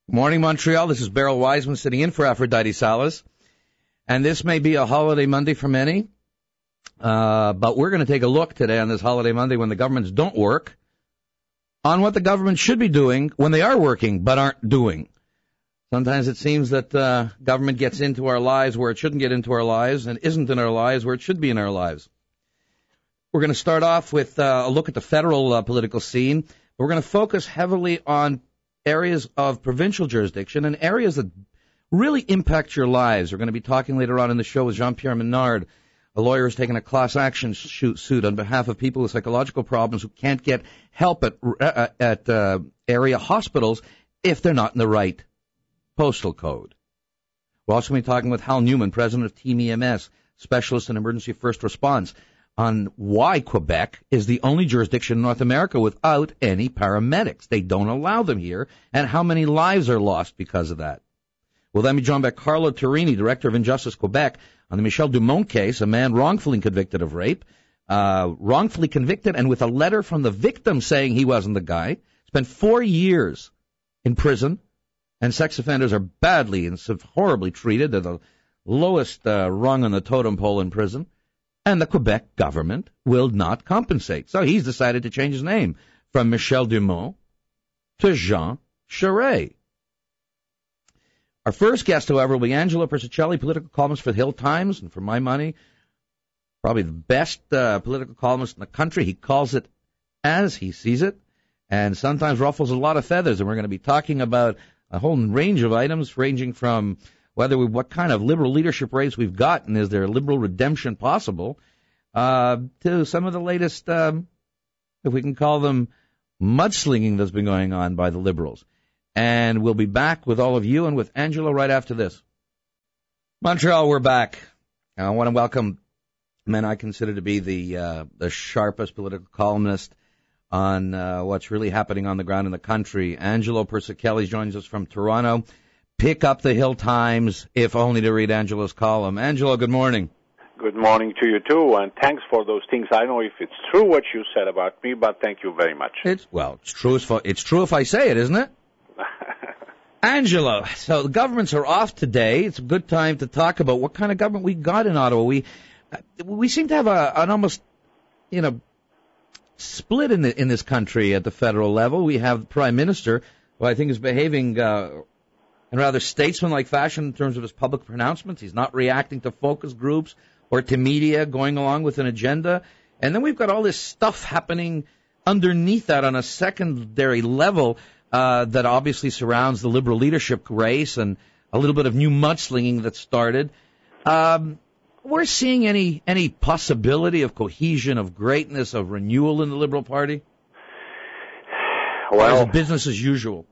Morning, Montreal. This is Beryl Wiseman sitting in for Aphrodite Salas. And this may be a holiday Monday for many, but we're going to take a look today on this holiday Monday when the governments don't work on what the government should be doing when they are working but aren't doing. Sometimes it seems that government gets into our lives where it shouldn't get into our lives and isn't in our lives where it should be in our lives. We're going to start off with a look at the federal political scene. We're going to focus heavily on areas of provincial jurisdiction and areas that really impact your lives. We're going to be talking later on in the show with Jean-Pierre Menard, a lawyer who's taken a class action suit on behalf of people with psychological problems who can't get help at area hospitals if they're not in the right postal code. We're also going to be talking with Hal Newman, president of Team EMS, specialist in emergency first response, on why Quebec is the only jurisdiction in North America without any paramedics. They don't allow them here, and how many lives are lost because of that. We'll then be joined by Carlo Turini, director of Injustice Quebec, on the Michel Dumont case, a man wrongfully convicted of rape, wrongfully convicted and with a letter from the victim saying he wasn't the guy, spent 4 years in prison, and sex offenders are badly and horribly treated. They're the lowest rung on the totem pole in prison. And the Quebec government will not compensate. So he's decided to change his name from Michel Dumont to Jean Charest. Our first guest, however, will be Angelo Persicelli, political columnist for the Hill Times, and for my money, probably the best political columnist in the country. He calls it as he sees it, and sometimes ruffles a lot of feathers. And we're going to be talking about a whole range of items, ranging from what kind of liberal leadership race we've got, and is there a liberal redemption possible, to some of the latest, if we can call them, mudslinging that's been going on by the Liberals. And we'll be back with all of you and with Angelo right after this. Montreal, we're back. And I want to welcome men I consider to be the sharpest political columnist on what's really happening on the ground in the country. Angelo Persicelli joins us from Toronto. Pick up the Hill Times, if only to read Angelo's column. Angelo, good morning. Good morning to you, too, and thanks for those things. I know if it's true what you said about me, but thank you very much. It's true if I say it, isn't it? Angelo, so the governments are off today. It's a good time to talk about what kind of government we got in Ottawa. We seem to have an almost, split in this country at the federal level. We have the Prime Minister, who I think is behaving in rather statesman-like fashion in terms of his public pronouncements. He's not reacting to focus groups or to media going along with an agenda. And then we've got all this stuff happening underneath that on a secondary level that obviously surrounds the Liberal leadership race and a little bit of new mudslinging that started. We're seeing any possibility of cohesion, of greatness, of renewal in the Liberal Party? Well, or is it business as usual?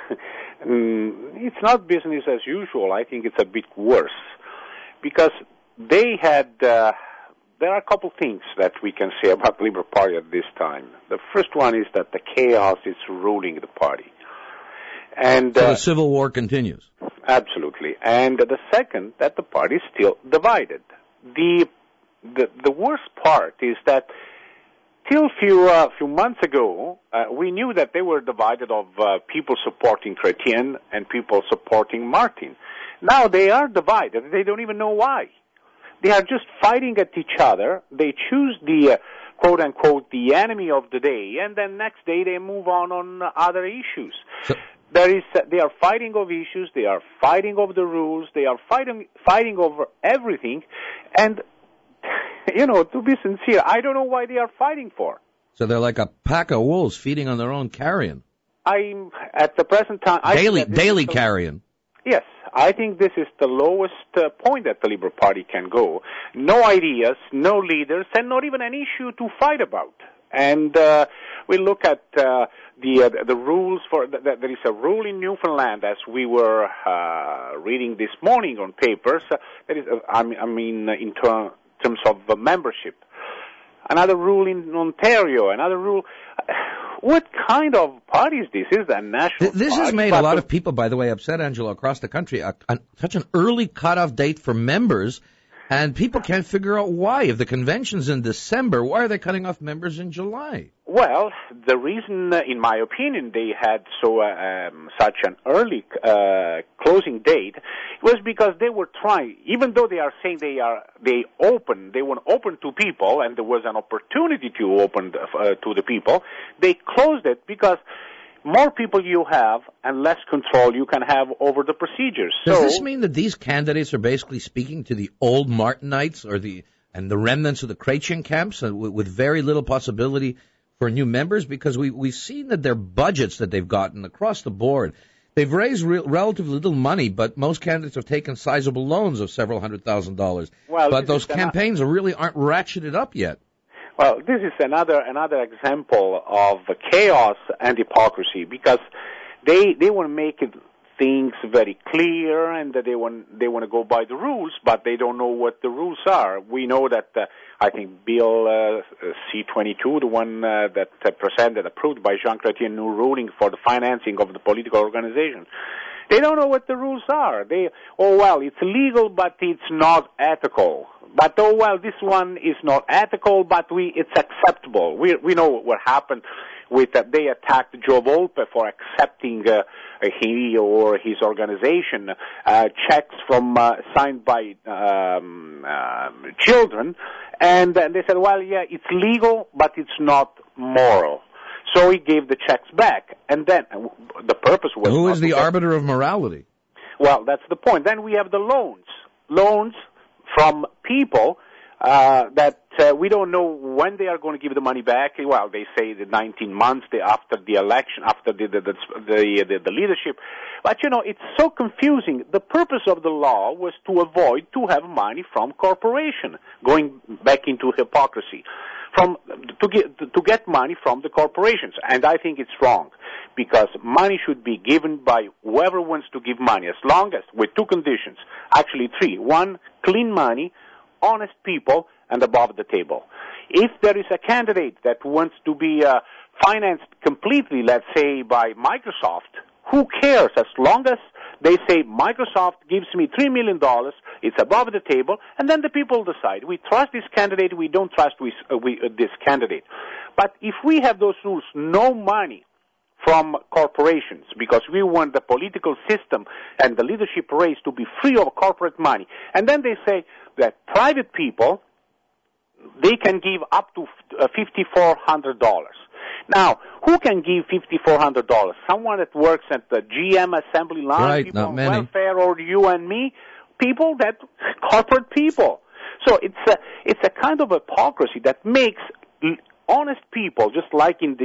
It's not business as usual. I think it's a bit worse because they had. There are a couple things that we can say about the Liberal Party at this time. The first one is that the chaos is ruling the party, and so the civil war continues. Absolutely, and the second, that the party is still divided. The worst part is that till few months ago, we knew that they were divided of people supporting Chrétien and people supporting Martin. Now they are divided. They don't even know why. They are just fighting at each other. They choose the, quote-unquote, the enemy of the day, and then next day they move on other issues. So, they are fighting over issues. They are fighting over the rules. They are fighting over everything. And to be sincere, I don't know why they are fighting for. So they're like a pack of wolves feeding on their own carrion. At the present time... Daily carrion. Yes, I think this is the lowest point that the Liberal Party can go. No ideas, no leaders, and not even an issue to fight about. And we look at the rules for... There is a rule in Newfoundland, as we were reading this morning on papers. That is, in terms of membership. Another rule in Ontario, another rule. What kind of party is this? Is that national This party? Has made a lot of people, by the way, upset, Angelo, across the country. Such an early cutoff date for members, And people can't figure out why. If the convention's in December, why are they cutting off members in July? Well, the reason, in my opinion, they had such an early closing date was because they were trying, even though they are saying they want to open to people, and there was an opportunity to open to the people, they closed it because more people you have and less control you can have over the procedures. Does this mean that these candidates are basically speaking to the old Martinites and the remnants of the Chrétien camps with very little possibility for new members? Because we've seen that their budgets that they've gotten across the board, they've raised relatively little money, but most candidates have taken sizable loans of several $100,000. Well, but those campaigns really aren't ratcheted up yet. Well, this is another example of chaos and hypocrisy, because they want to make things very clear, and that they want to go by the rules, but they don't know what the rules are. We know that I think Bill C-22, the one that approved by Jean Chrétien, new ruling for the financing of the political organization. They don't know what the rules are. It's legal, but it's not ethical. But this one is not ethical, but it's acceptable. We know what happened with they attacked Joe Volpe for accepting he or his organization checks from signed by children, and they said, it's legal, but it's not moral. So he gave the checks back, and then the purpose was... Who is the arbiter of morality? Well, that's the point. Then we have the loans from people that we don't know when they are going to give the money back. Well, they say the 19 months after the election, after the leadership. But, it's so confusing. The purpose of the law was to avoid to have money from corporation, going back into hypocrisy, to get money from the corporations. And I think it's wrong, because money should be given by whoever wants to give money, as long as, with two conditions, actually three. One, clean money, honest people, and above the table. If there is a candidate that wants to be financed completely, let's say by Microsoft, who cares? As long as they say Microsoft gives me $3 million, it's above the table, and then the people decide. We trust this candidate, we don't trust this candidate. But if we have those rules, no money from corporations, because we want the political system and the leadership race to be free of corporate money, and then they say that private people, they can give up to $5,400. Now, who can give $5,400? Someone that works at the GM assembly line, right, people on many. welfare, or you and me, people that corporate people. So it's a kind of hypocrisy that makes honest people, just like in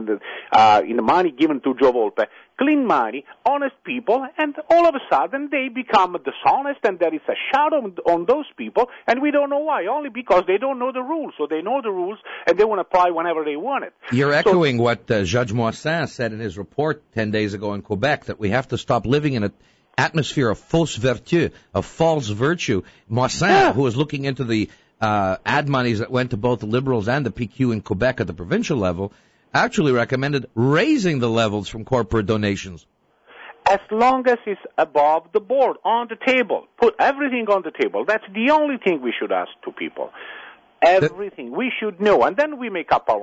the money given to Joe Volpe, clean money, honest people, and all of a sudden they become dishonest, and there is a shadow on those people, and we don't know why, only because they don't know the rules. So they know the rules, and they want to apply whenever they want it. You're echoing what Judge Moissin said in his report 10 days ago in Quebec, that we have to stop living in an atmosphere of fausse vertu, of false virtue. Moissin, who was looking into the ad monies that went to both the Liberals and the PQ in Quebec at the provincial level, actually recommended raising the levels from corporate donations. As long as it's above the board, on the table. Put everything on the table. That's the only thing we should ask to people. Everything. We should know, and then we make up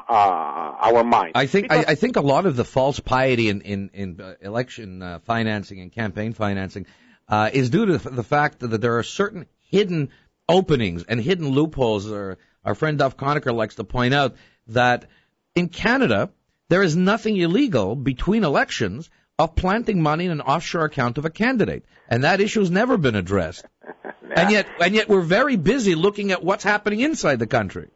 our mind. I think a lot of the false piety in election financing and campaign financing is due to the fact that there are certain hidden openings and hidden loopholes. Our friend Duff Conacher likes to point out that in Canada, there is nothing illegal between elections of planting money in an offshore account of a candidate. And that issue has never been addressed. Yeah. And yet we're very busy looking at what's happening inside the country.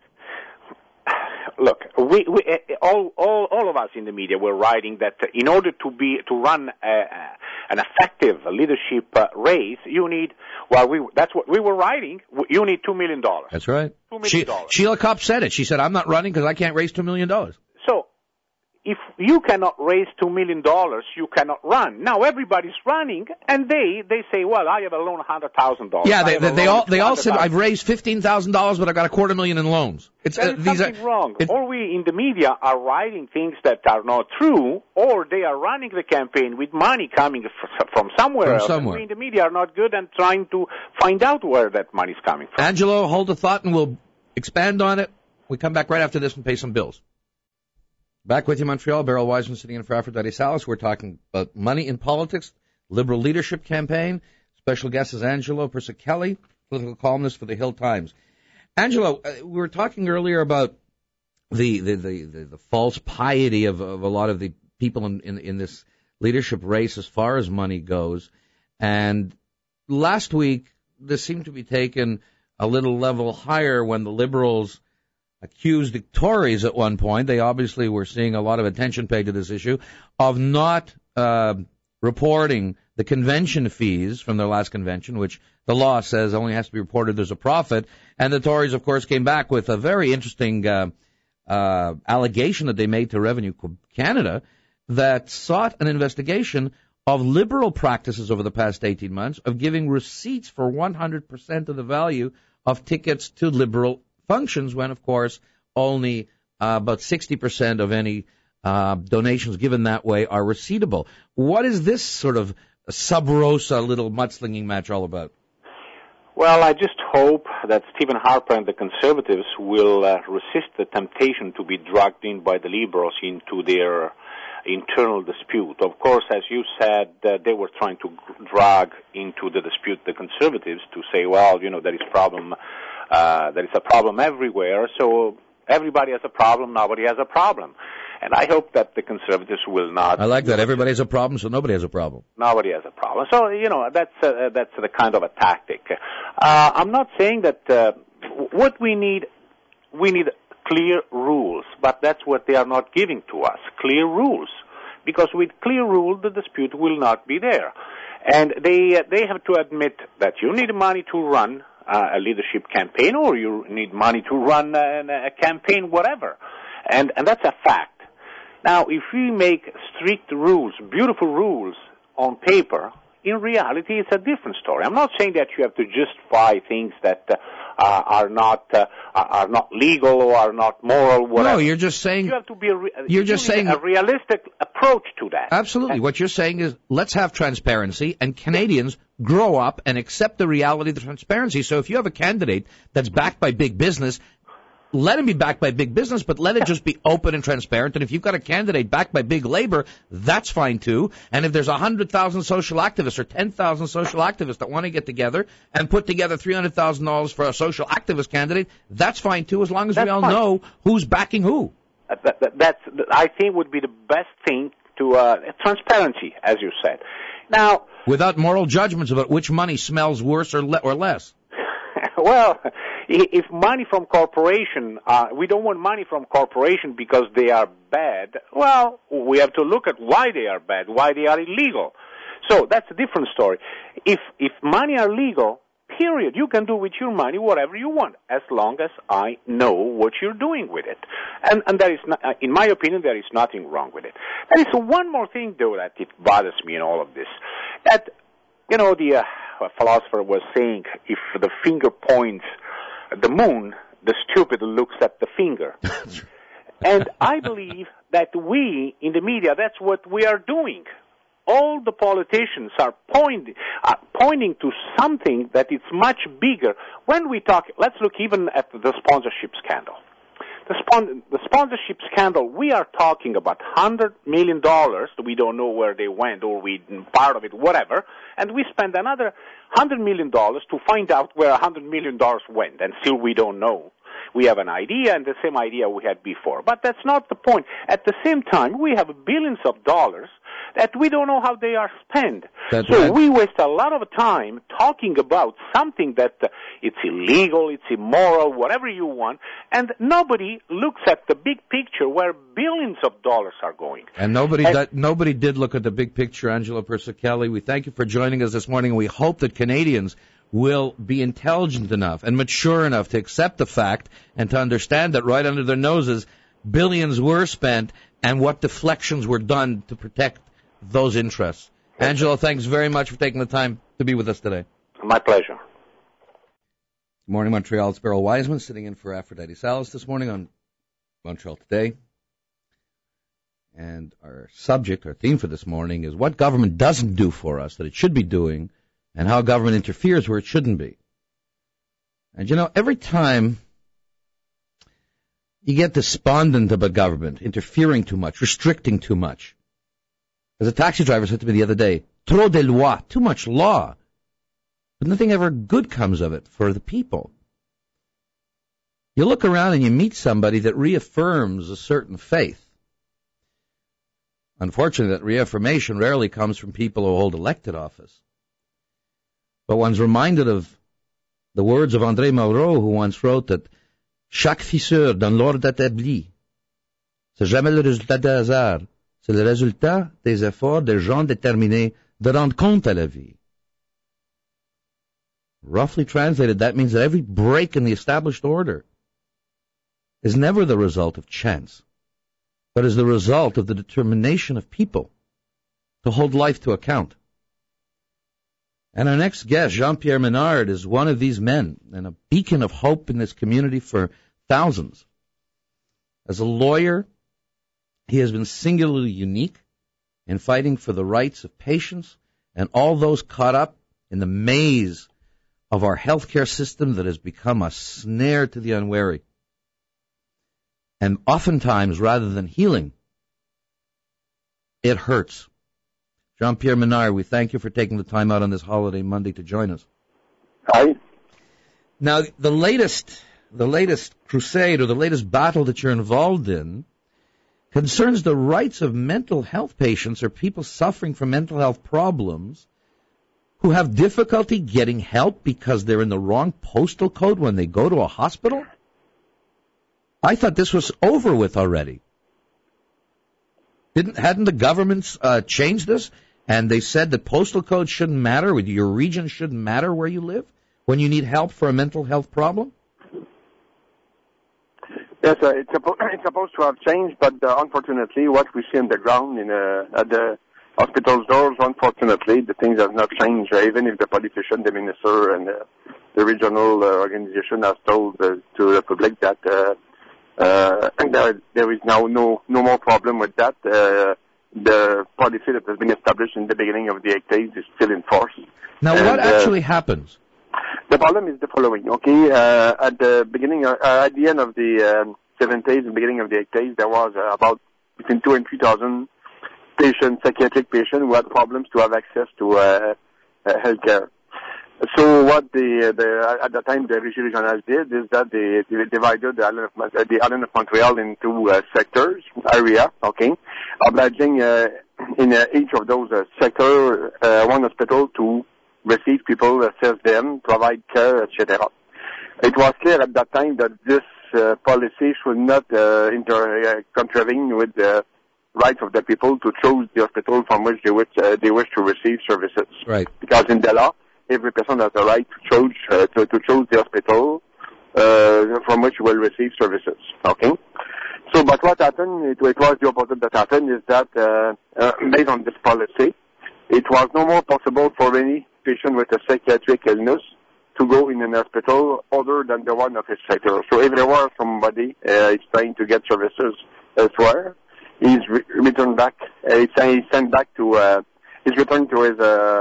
Look, we all of us in the media were writing that in order to run an effective leadership race, you need, that's what we were writing, you need $2 million. That's right. $2 million. Sheila Kopp said it. She said, I'm not running because I can't raise $2 million. So, if you cannot raise $2 million, you cannot run. Now everybody's running, and they say, well, I have a loan $100,000. Yeah, they all said, I've raised $15,000, but I've got $250,000 in loans. There's something wrong. Or we in the media are writing things that are not true, or they are running the campaign with money coming from somewhere else. And we in the media are not good and trying to find out where that money is coming from. Angelo, hold a thought, and we'll expand on it. We come back right after this and pay some bills. Back with you, Montreal. Beryl Wiseman sitting in for Aphrodite Salas. We're talking about money in politics, liberal leadership campaign. Special guest is Angelo Persichilli, political columnist for the Hill Times. Angelo, we were talking earlier about the false piety of a lot of the people in this leadership race as far as money goes. And last week, this seemed to be taken a little level higher when the Liberals accused the Tories at one point. They obviously were seeing a lot of attention paid to this issue of not reporting the convention fees from their last convention, which the law says only has to be reported there's a profit. And the Tories, of course, came back with a very interesting allegation that they made to Revenue Canada that sought an investigation of Liberal practices over the past 18 months of giving receipts for 100% of the value of tickets to Liberal functions when, of course, only about 60% of any donations given that way are receivable. What is this sort of sub rosa little mudslinging match all about? Well, I just hope that Stephen Harper and the Conservatives will resist the temptation to be dragged in by the Liberals into their internal dispute. Of course, as you said, they were trying to drag into the dispute the Conservatives to say, well, there is a problem everywhere, so everybody has a problem, nobody has a problem. And I hope that the Conservatives will not. I like that. Everybody has a problem, so nobody has a problem. Nobody has a problem. So, that's the kind of a tactic. I'm not saying that what we need clear rules, but that's what they are not giving to us, clear rules. Because with clear rules, the dispute will not be there. And they have to admit that you need money to run a leadership campaign, or you need money to run a campaign, whatever. And that's a fact. Now, if we make strict rules, beautiful rules on paper, in reality, it's a different story. I'm not saying that you have to justify things that are not legal or are not moral, whatever. No, you're just saying you have to be a realistic approach to that. Absolutely. And what you're saying is let's have transparency, and Canadians grow up and accept the reality of the transparency. So if you have a candidate that's backed by big business, let him be backed by big business, but let it just be open and transparent. And if you've got a candidate backed by big labor, that's fine too. And if there's 100,000 social activists or 10,000 social activists that want to get together and put together $300,000 for a social activist candidate, that's fine too, as long as we all know who's backing who. That's I think would be the best thing to transparency, as you said. Now, without moral judgments about which money smells worse or less. Well, if money from corporation, we don't want money from corporation because they are bad. Well, we have to look at why they are bad, why they are illegal. So that's a different story. If money are legal, period, you can do with your money whatever you want, as long as I know what you're doing with it. And there is, in my opinion, there is nothing wrong with it. There is one more thing, though, that it bothers me in all of this. That, the philosopher was saying, if the finger points at the moon, the stupid looks at the finger. And I believe that we, in the media, that's what we are doing. All the politicians are pointing to something that is much bigger. When we talk, let's look even at the sponsorship scandal. The sponsorship scandal, we are talking about $100 million. We don't know where they went, or we part of it, whatever. And we spend another $100 million to find out where $100 million went. And still we don't know. We have an idea, and the same idea we had before. But that's not the point. At the same time, we have billions of dollars that we don't know how they are spent. We waste a lot of time talking about something that it's illegal, it's immoral, whatever you want, and nobody looks at the big picture where billions of dollars are going. And nobody did look at the big picture, Angelo Persichilli. We thank you for joining us this morning. We hope that Canadians will be intelligent enough and mature enough to accept the fact and to understand that right under their noses, billions were spent and what deflections were done to protect those interests. Angelo, thanks very much for taking the time to be with us today. My pleasure. Good morning, Montreal. It's Beryl Wiseman sitting in for Aphrodite Salas this morning on Montreal Today. And our theme for this morning is what government doesn't do for us that it should be doing and how government interferes where it shouldn't be. And every time you get despondent about government interfering too much, restricting too much. As a taxi driver said to me the other day, trop de loi, too much law. But nothing ever good comes of it for the people. You look around and you meet somebody that reaffirms a certain faith. Unfortunately, that reaffirmation rarely comes from people who hold elected office. But one's reminded of the words of André Malraux, who once wrote that chaque fissure dans l'ordre établi, c'est jamais le résultat du hasard, c'est le résultat des efforts des gens déterminés de rendre compte à la vie. Roughly translated, that means that every break in the established order is never the result of chance, but is the result of the determination of people to hold life to account. And our next guest, Jean-Pierre Menard, is one of these men and a beacon of hope in this community for thousands. As a lawyer, he has been singularly unique in fighting for the rights of patients and all those caught up in the maze of our healthcare system that has become a snare to the unwary. And oftentimes, rather than healing, it hurts. Jean-Pierre Menard, we thank you for taking the time out on this holiday Monday to join us. Hi. Now, the latest crusade or the latest battle that you're involved in concerns the rights of mental health patients or people suffering from mental health problems who have difficulty getting help because they're in the wrong postal code when they go to a hospital? I thought this was over with already. Hadn't the governments changed this? And they said that postal code shouldn't matter, your region shouldn't matter where you live when you need help for a mental health problem? Yes, it's supposed to have changed, but unfortunately, what we see on the ground at the hospital's doors, unfortunately, the things have not changed. Even if the politician, the minister, and the regional organization has told to the public that there is now no more problem with that. The policy that has been established in the beginning of the 80s is still in force. Now, what actually happens? The problem is the following. Okay, at the end of the 70s and beginning of the 80s, there was about between 2,000 and 3,000 patients, psychiatric patients, who had problems to have access to health care. So what at the time the Régie Régionale did is that they divided the island of Montreal into sectors, area, okay, obliging in each of those sectors one hospital to receive people, assess them, provide care, etc. It was clear at that time that this policy should not contravene with the rights of the people to choose the hospital from which they wish to receive services. Right. Because in the law, every person has the right to choose the hospital from which will receive services. Okay. So, but what happened? It was the opposite that happened. Is that based on this policy, it was no more possible for any patient with a psychiatric illness to go in an hospital other than the one of his sector. So, everywhere somebody is trying to get services elsewhere, he's returned back. He's sent back to. He's returned to his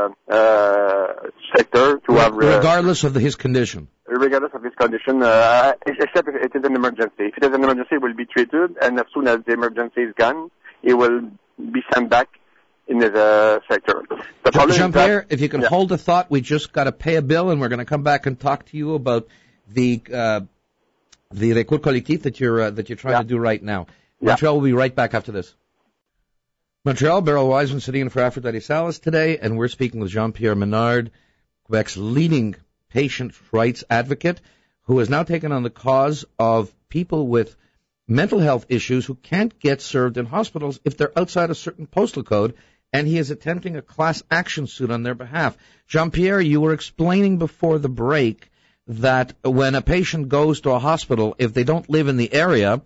sector to have... Regardless of his condition. Regardless of his condition, except if it is an emergency. If it is an emergency, he will be treated, and as soon as the emergency is gone, he will be sent back in his sector. Jean-Pierre, if you can hold a thought, we just got to pay a bill, and we're going to come back and talk to you about the recours collectif that you're trying to do right now. Montreal will be right back after this. Montreal, Beryl Wiseman sitting in for Aphrodite Salas today, and we're speaking with Jean-Pierre Menard, Quebec's leading patient rights advocate, who has now taken on the cause of people with mental health issues who can't get served in hospitals if they're outside a certain postal code, and he is attempting a class action suit on their behalf. Jean-Pierre, you were explaining before the break that when a patient goes to a hospital, if they don't live in the area,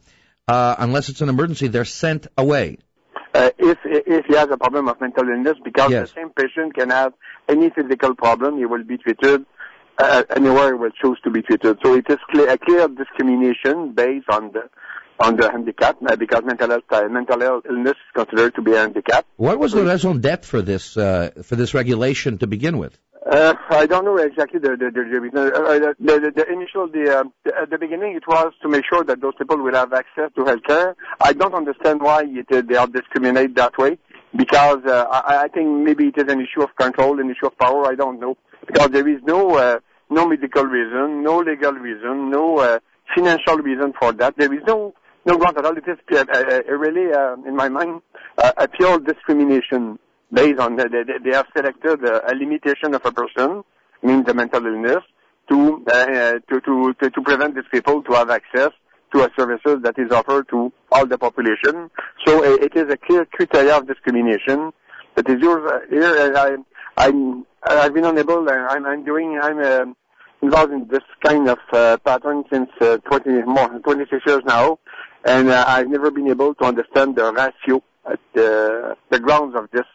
unless it's an emergency, they're sent away. If he has a problem of mental illness, because Yes. the same patient can have any physical problem, he will be treated anywhere he will choose to be treated. So it is a clear discrimination based on the handicap, because mental illness is considered to be a handicap. What was the raison d'être for this regulation to begin with? I don't know exactly the initial, at the beginning it was to make sure that those people will have access to healthcare. I don't understand why they are discriminated that way, because I think maybe it is an issue of control, an issue of power, I don't know. Because there is no medical reason, no legal reason, no financial reason for that. There is no ground at all. It is really, in my mind, a pure discrimination. Based on they have selected a limitation of a person, means the mental illness, to prevent these people to have access to a services that is offered to all the population. So it is a clear criteria of discrimination that is yours here. I've been unable. I'm involved in this kind of pattern since 26 years now, and I've never been able to understand the ratio at the grounds of this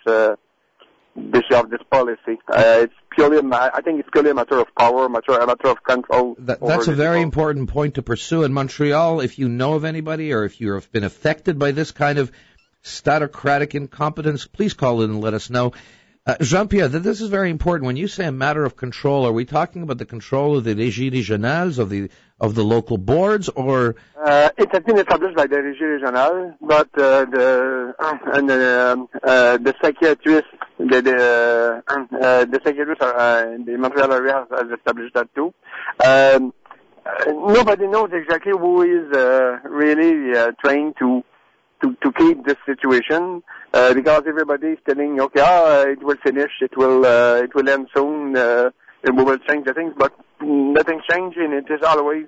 policy. It's purely, I think it's purely a matter of power, a matter of control. That's a very important point to pursue in Montreal. If you know of anybody, or if you've been affected by this kind of statocratic incompetence, please call in and let us know. Jean-Pierre, this is very important. When you say a matter of control, are we talking about the control of the régies régionales, of the local boards, or? It has been established by the régie régionale, but the psychiatrists, the psychiatrists in the Montreal area has established that too. Nobody knows exactly who is really trained to keep this situation, because everybody is telling, okay, it will finish, it will end soon, and we will change the things, but nothing changes, and it is always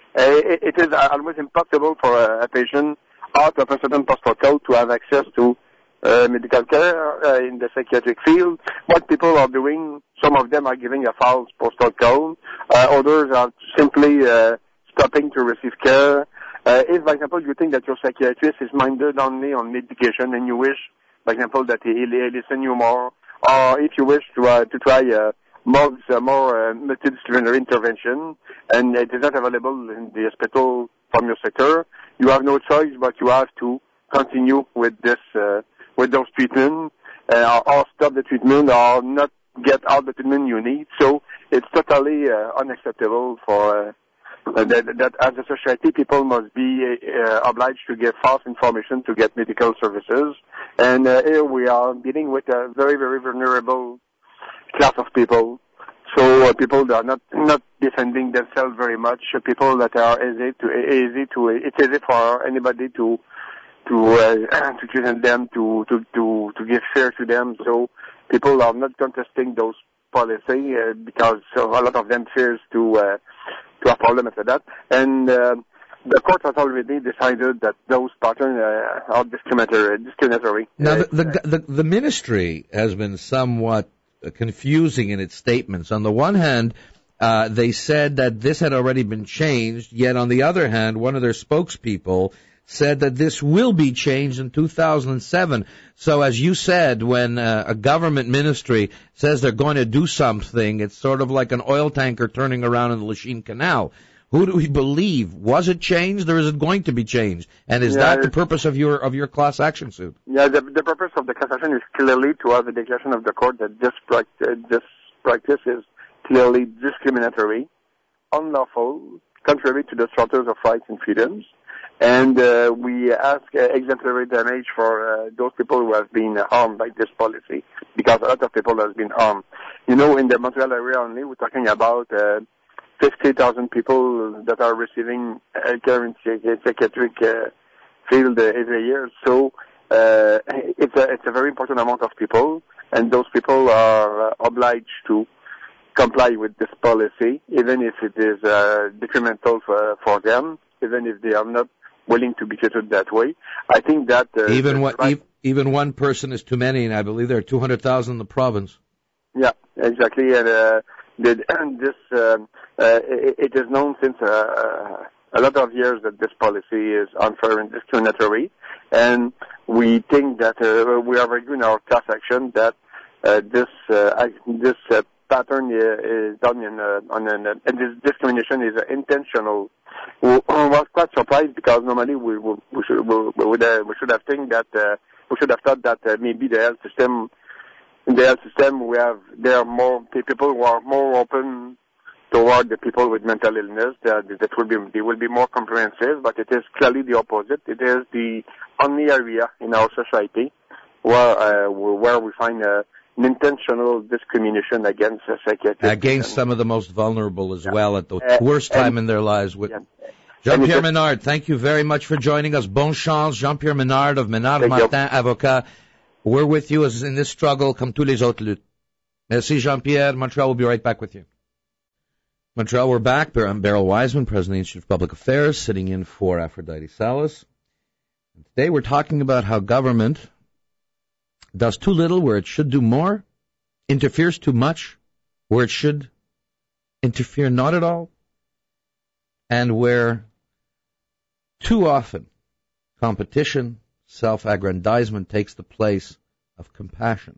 impossible for a patient out of a certain postal code to have access to medical care in the psychiatric field. What people are doing, some of them are giving a false postal code, others are simply stopping to receive care. If, for example, you think that your psychiatrist is minded only on medication and you wish, for example, that he listen you more, or if you wish to try more multidisciplinary intervention and it is not available in the hospital from your sector, you have no choice but you have to continue with those treatments, or stop the treatment or not get all the treatment you need. So it's totally unacceptable for that as a society, people must be obliged to give false information to get medical services. And here we are dealing with a very, very vulnerable class of people. So people that are not defending themselves very much. People that are it's easy for anybody to present them, to give fear to them. So people are not contesting those policy because a lot of them fears to have problem after that. And the court has already decided that those patterns are discriminatory. Now, the ministry has been somewhat confusing in its statements. On the one hand, they said that this had already been changed, yet on the other hand, one of their spokespeople said that this will be changed in 2007. So as you said, when a government ministry says they're going to do something, it's sort of like an oil tanker turning around in the Lachine Canal. Who do we believe? Was it changed, or is it going to be changed? And is that the purpose of your class action suit? Yeah, the purpose of the class action is clearly to have a declaration of the court that this practice is clearly discriminatory, unlawful, contrary to the Charters of Rights and Freedoms. And we ask exemplary damage for those people who have been harmed by this policy, because a lot of people have been harmed. You know, in the Montreal area only, we're talking about 50,000 people that are receiving care in psychiatric field every year. So it's a very important amount of people, and those people are obliged to comply with this policy, even if it is detrimental for them, even if they are not willing to be treated that way. I think that even one person is too many, and I believe there are 200,000 in the province. Yeah, exactly. And it is known since a a lot of years that this policy is unfair and discriminatory, and we think that we are arguing in our class action that this pattern is done and this discrimination is intentional. We was quite surprised because normally we should have think that we should have thought that maybe the health system there are more people who are more open toward the people with mental illness. They will be more comprehensive, but it is clearly the opposite. It is the only area in our society where we find an intentional discrimination against psychiatrists. Some of the most vulnerable as well at the worst time in their lives. Jean-Pierre Menard, thank you very much for joining us. Bon chance, Jean-Pierre Menard of Menard Martin, avocat. We're with you as in this struggle, comme tous les autres luttes. Merci, Jean-Pierre. Montreal will be right back with you. Montreal, we're back. I'm Beryl Wiseman, President of the Institute of Public Affairs, sitting in for Aphrodite Salas. And today we're talking about how government does too little where it should do more, interferes too much where it should interfere not at all, and where too often competition, self-aggrandizement takes the place of compassion.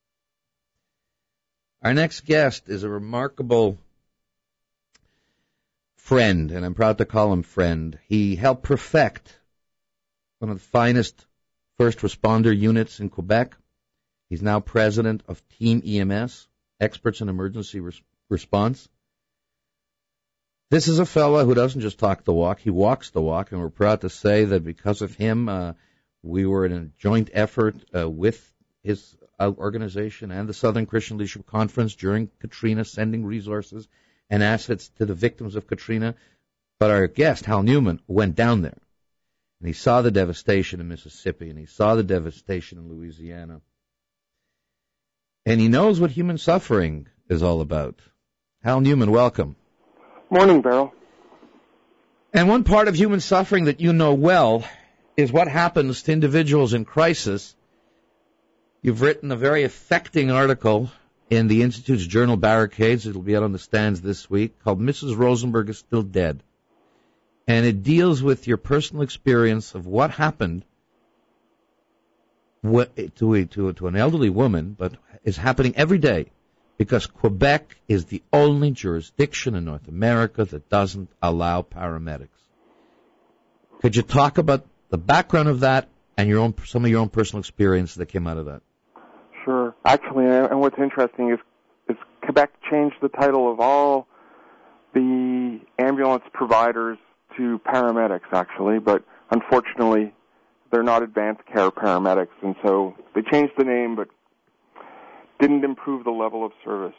Our next guest is a remarkable friend, and I'm proud to call him friend. He helped perfect one of the finest first responder units in Quebec. He's now president of Team EMS, Experts in Emergency Response. This is a fellow who doesn't just talk the walk, he walks the walk, and we're proud to say that because of him, we were in a joint effort with his organization and the Southern Christian Leadership Conference during Katrina, sending resources and assets to the victims of Katrina. But our guest, Hal Newman, went down there, and he saw the devastation in Mississippi, and he saw the devastation in Louisiana. And he knows what human suffering is all about. Hal Newman, welcome. Morning, Beryl. And one part of human suffering that you know well is what happens to individuals in crisis. You've written a very affecting article in the Institute's journal Barricades. It'll be out on the stands this week, called Mrs. Rosenberg is Still Dead. And it deals with your personal experience of what happened to an elderly woman, but is happening every day because Quebec is the only jurisdiction in North America that doesn't allow paramedics. Could you talk about the background of that and some of your own personal experience that came out of that? Sure. Actually, and what's interesting is Quebec changed the title of all the ambulance providers to paramedics, actually, but unfortunately they're not advanced care paramedics, and so they changed the name but didn't improve the level of service.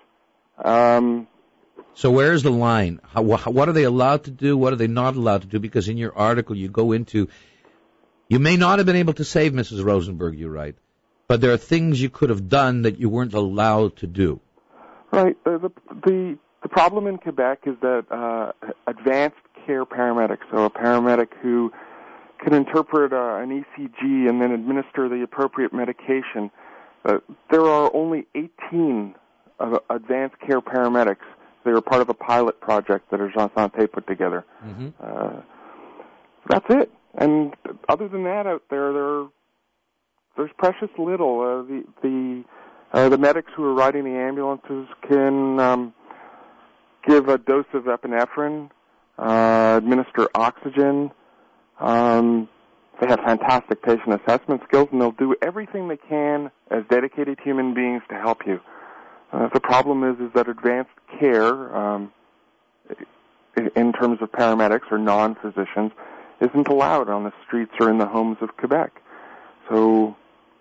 So where's the line? What are they allowed to do? What are they not allowed to do? Because in your article you go into, you may not have been able to save Mrs. Rosenberg, you write, but there are things you could have done that you weren't allowed to do. Right. The problem in Quebec is that advanced care paramedics, so a paramedic who can interpret an ECG and then administer the appropriate medication, there are only 18 advanced care paramedics. They were part of a pilot project that Jean Santé put together. Mm-hmm. That's it. And other than that, out there's precious little. The medics who are riding the ambulances can give a dose of epinephrine, administer oxygen. They have fantastic patient assessment skills, and they'll do everything they can as dedicated human beings to help you. The problem is that advanced care, in terms of paramedics or non-physicians, isn't allowed on the streets or in the homes of Quebec. So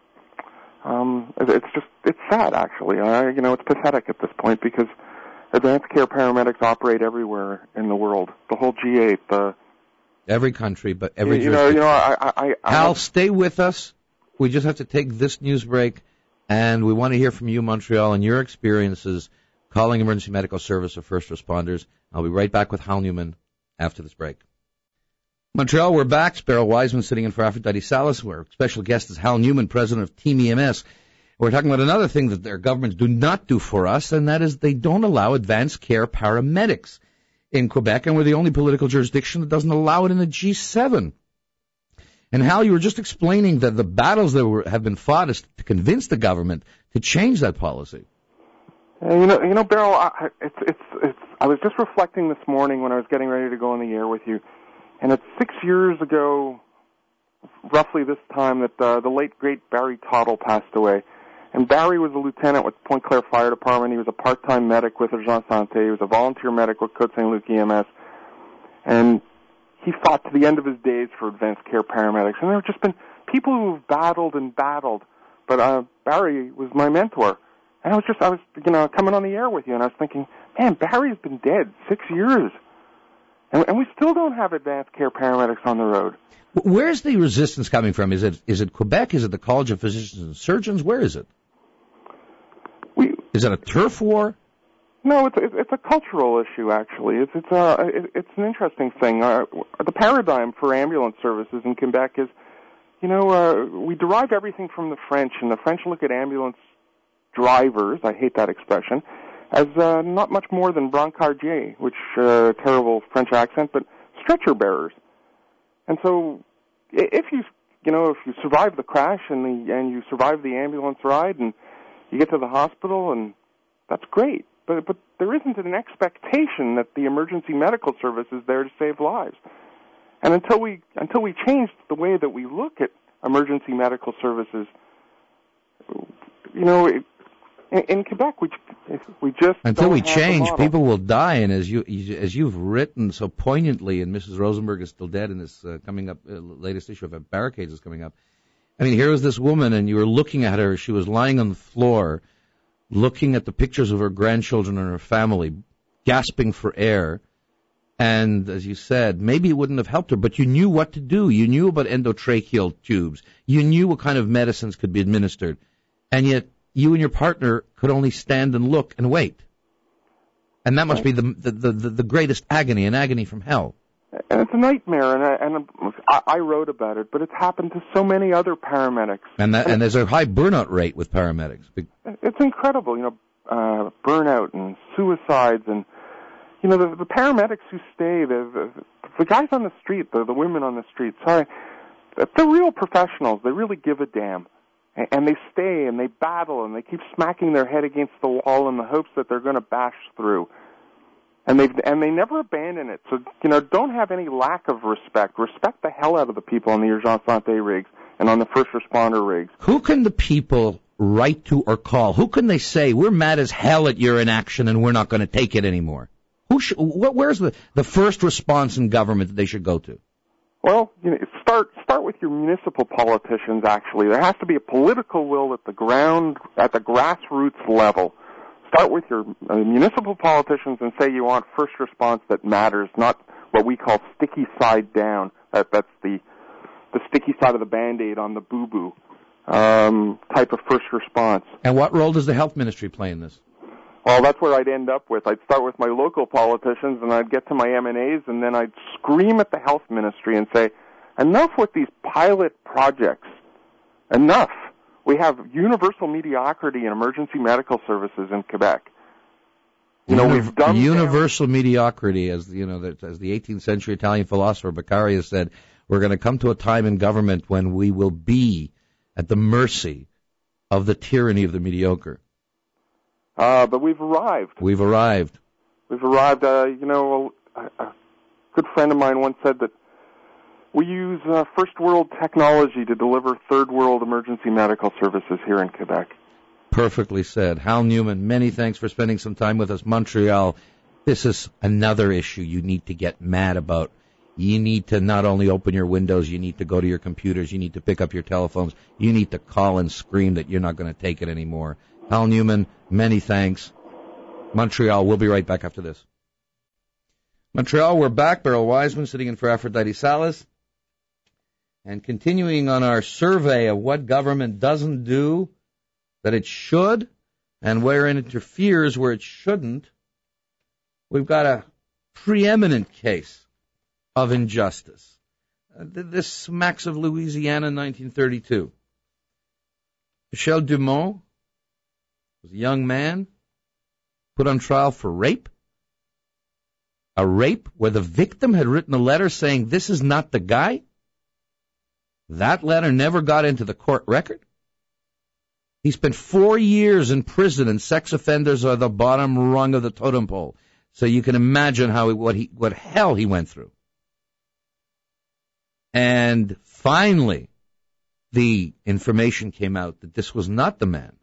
it's sad, actually. It's pathetic at this point because advanced care paramedics operate everywhere in the world. The whole G8, every country, but every jurisdiction. Hal, stay with us. We just have to take this news break, and we want to hear from you, Montreal, and your experiences calling emergency medical service or first responders. I'll be right back with Hal Newman after this break. Montreal, we're back. Beryl Wiseman sitting in for Aphrodite Salas. Our special guest is Hal Newman, president of Team EMS. We're talking about another thing that their governments do not do for us, and that is they don't allow advanced care paramedics in Quebec, and we're the only political jurisdiction that doesn't allow it in the G7. And Hal, you were just explaining that the battles that have been fought is to convince the government to change that policy. You know, Beryl, I was just reflecting this morning when I was getting ready to go on the air with you, and it's 6 years ago, roughly this time, that the late, great Barry Tottle passed away. And Barry was a lieutenant with Point Claire Fire Department. He was a part-time medic with Urgence Santé. He was a volunteer medic with Côte Saint-Luc EMS. And he fought to the end of his days for advanced care paramedics. And there have just been people who have battled and battled. But Barry was my mentor. And I was coming on the air with you, and I was thinking, man, Barry's been dead 6 years. And we still don't have advanced care paramedics on the road. Where's the resistance coming from? Is it Quebec? Is it the College of Physicians and Surgeons? Where is it? Is it a turf war? No, it's a cultural issue, actually. It's an interesting thing. The paradigm for ambulance services in Quebec is, we derive everything from the French, and the French look at ambulance drivers, I hate that expression, as not much more than brancardiers, which terrible French accent, but stretcher bearers. And so, if you survive the crash and you survive the ambulance ride and you get to the hospital, and that's great. But there isn't an expectation that the emergency medical service is there to save lives. And until we change the way that we look at emergency medical services, in Quebec we just until don't we have change, the model. people will die. And as you've written so poignantly, and Mrs. Rosenberg is still dead in this coming up latest issue of Barricades is coming up. I mean, here was this woman, and you were looking at her. She was lying on the floor, looking at the pictures of her grandchildren and her family, gasping for air. And as you said, maybe it wouldn't have helped her, but you knew what to do. You knew about endotracheal tubes. You knew what kind of medicines could be administered. And yet, you and your partner could only stand and look and wait. And that must be the greatest agony, an agony from hell. And it's a nightmare, and I wrote about it, but it's happened to so many other paramedics. And there's a high burnout rate with paramedics. It's incredible, burnout and suicides, and the paramedics who stay, the guys on the street, the women on the street. Sorry, they're real professionals. They really give a damn, and they stay and they battle and they keep smacking their head against the wall in the hopes that they're going to bash through. And they never abandon it. So, don't have any lack of respect. Respect the hell out of the people on the Urgence Santé rigs and on the first responder rigs. Who can the people write to or call? Who can they say, we're mad as hell at your inaction and we're not going to take it anymore? Where's the first response in government that they should go to? Well, start with your municipal politicians, actually. There has to be a political will at the grassroots level. Start with your municipal politicians and say you want first response that matters, not what we call sticky side down. That's the sticky side of the Band-Aid on the boo-boo type of first response. And what role does the health ministry play in this? Well, that's where I'd end up with. I'd start with my local politicians, and I'd get to my M&As, and then I'd scream at the health ministry and say, enough with these pilot projects. Enough. We have universal mediocrity in emergency medical services in Quebec. We've done universal mediocrity, as the 18th century Italian philosopher Beccaria said. We're going to come to a time in government when we will be at the mercy of the tyranny of the mediocre. But we've arrived. We've arrived. A good friend of mine once said that we use first world technology to deliver third world emergency medical services here in Quebec. Perfectly said. Hal Newman, many thanks for spending some time with us. Montreal, this is another issue you need to get mad about. You need to not only open your windows, you need to go to your computers, you need to pick up your telephones, you need to call and scream that you're not going to take it anymore. Hal Newman, many thanks. Montreal, we'll be right back after this. Montreal, we're back. Beryl Wiseman sitting in for Aphrodite Salas. And continuing on our survey of what government doesn't do that it should and where it interferes where it shouldn't, we've got a preeminent case of injustice. This smacks of Louisiana in 1932. Michel Dumont was a young man put on trial for rape. a rape where the victim had written a letter saying this is not the guy? That letter never got into the court record. He spent 4 years in prison, and sex offenders are the bottom rung of the totem pole. So you can imagine what hell he went through. And finally, the information came out that this was not the man.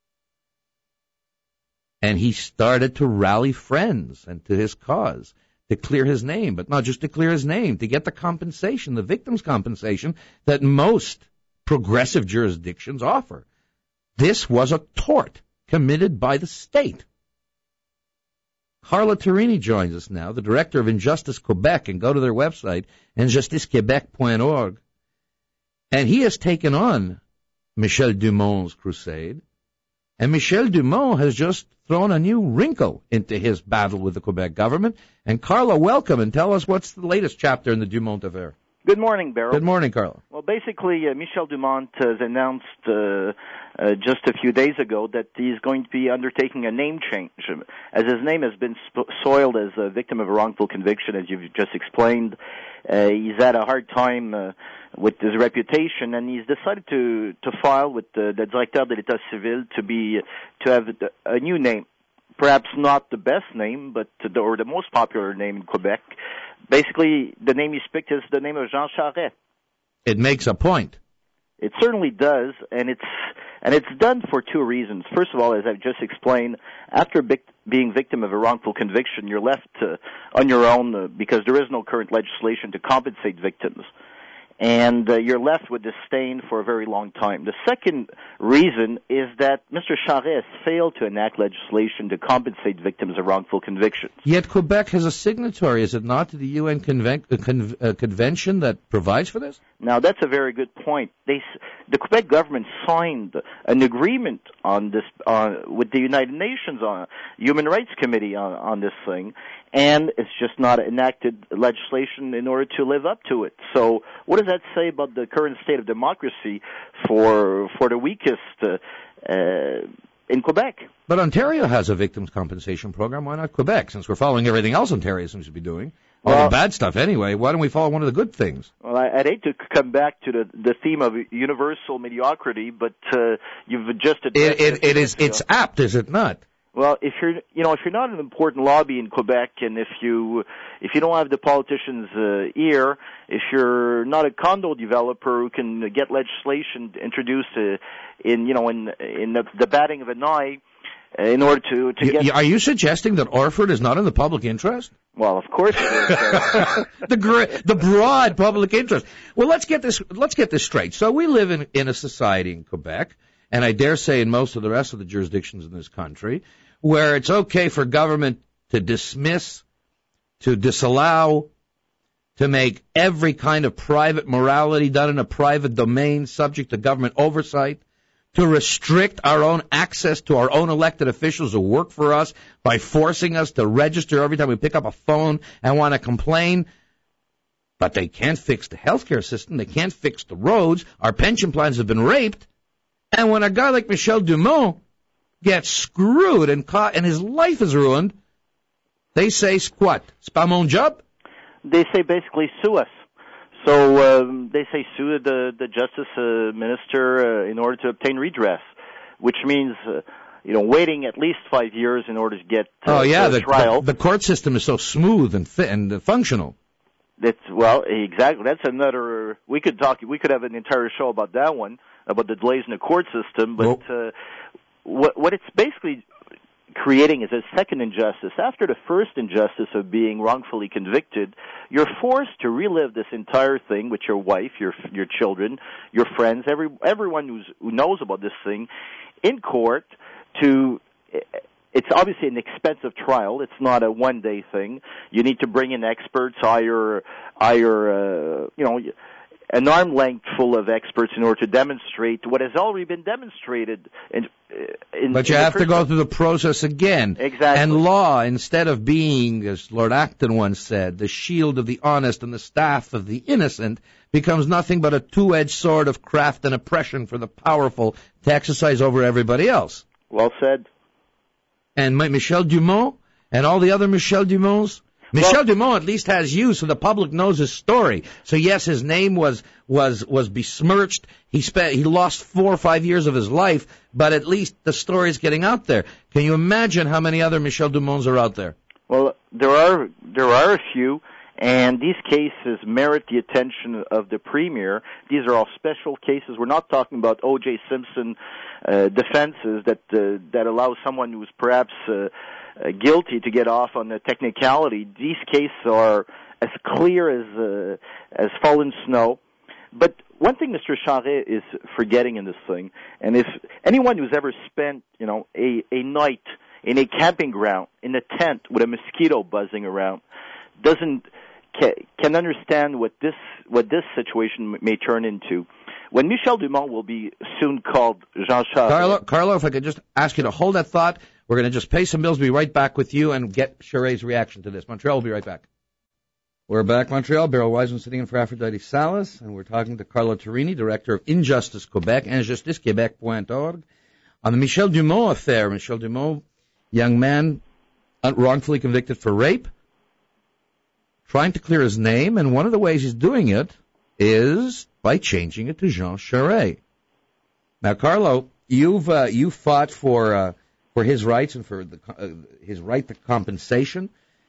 And he started to rally friends and to his cause to clear his name, but not just to clear his name, to get the compensation, the victim's compensation that most progressive jurisdictions offer. This was a tort committed by the state. Carla Torini joins us now, the director of Injustice Quebec, and go to their website, injusticequebec.org. And he has taken on Michel Dumont's crusade, and Michel Dumont has just thrown a new wrinkle into his battle with the Quebec government. And Carla, welcome, and tell us what's the latest chapter in the Dumont affair. Good morning, Beryl. Good morning, Carla. Well, basically, Michel Dumont has announced just a few days ago that he's going to be undertaking a name change, as his name has been soiled as a victim of a wrongful conviction, as you've just explained. He's had a hard time with his reputation, and he's decided to file with the Directeur de l'État Civil to have a new name. Perhaps not the best name, but or the most popular name in Quebec. Basically, the name he's picked is the name of Jean Charest. It makes a point. It certainly does, and it's done for two reasons. First of all, as I've just explained, after being victim of a wrongful conviction, you're left on your own because there is no current legislation to compensate victims. And you're left with this stain for a very long time. The second reason is that Mr. Charest failed to enact legislation to compensate victims of wrongful convictions. Yet Quebec has a signatory, is it not, to the UN convention that provides for this? Now, that's a very good point. The Quebec government signed an agreement on this with the United Nations Human Rights Committee on this thing, and it's just not enacted legislation in order to live up to it. So what does that say about the current state of democracy for the weakest in Quebec? But Ontario has a victims' compensation program. Why not Quebec? Since we're following everything else Ontario seems to be doing. All the bad stuff anyway. Why don't we follow one of the good things? Well, I'd hate to come back to the theme of universal mediocrity, but you've just addressed it's apt, is it not? Well, if you're not an important lobby in Quebec, and if you don't have the politicians' ear, if you're not a condo developer who can get legislation introduced in the batting of an eye, in order to get. Are you suggesting that Orford is not in the public interest? Well, of course it is. The broad public interest. Well, let's get this straight. So we live in a society in Quebec, and I dare say in most of the rest of the jurisdictions in this country, where it's okay for government to dismiss, to disallow, to make every kind of private morality done in a private domain subject to government oversight, to restrict our own access to our own elected officials who work for us by forcing us to register every time we pick up a phone and want to complain. But they can't fix the healthcare system. They can't fix the roads. Our pension plans have been raped. And when a guy like Michel Dumont gets screwed and caught and his life is ruined, they say, what? C'est pas mon job? They say basically sue us. So they say sue the justice minister in order to obtain redress, which means waiting at least 5 years in order to get a trial. The court system is so smooth and functional. Exactly. That's another. We could have an entire show about that one, about the delays in the court system. But what it's basically creating is a second injustice. After the first injustice of being wrongfully convicted, you're forced to relive this entire thing with your wife, your children, your friends, everyone who knows about this thing in court. It's obviously an expensive trial. It's not a one-day thing. You need to bring in experts, hire an arm length full of experts in order to demonstrate what has already been demonstrated. But you have to go through the process again. Exactly. And law, instead of being, as Lord Acton once said, the shield of the honest and the staff of the innocent, becomes nothing but a two-edged sword of craft and oppression for the powerful to exercise over everybody else. Well said. And Michel Dumont and all the other Michel Dumonts Michel Dumont at least has you, so the public knows his story. So yes, his name was besmirched. He lost 4 or 5 years of his life, but at least the story is getting out there. Can you imagine how many other Michel Dumonts are out there? Well, there are a few, and these cases merit the attention of the Premier. These are all special cases. We're not talking about O.J. Simpson defenses that allow someone who's perhaps guilty to get off on a technicality. These cases are as clear as fallen snow. But one thing Mr. Charest is forgetting in this thing, and if anyone who's ever spent, a night in a camping ground, in a tent with a mosquito buzzing around, can understand what this situation may turn into. When Michel Dumont will be soon called Jean Charest. Carlo, if I could just ask you to hold that thought. We're going to just pay some bills, be right back with you, and get Charest's reaction to this. Montreal will be right back. We're back, Montreal. Beryl Wiseman sitting in for Aphrodite Salas, and we're talking to Carlo Turini, director of Injustice Quebec, injusticequebec.org, on the Michel Dumont affair. Michel Dumont, young man wrongfully convicted for rape, trying to clear his name, and one of the ways he's doing it is by changing it to Jean Charest. Now, Carlo, you fought for his rights and for his right to compensation.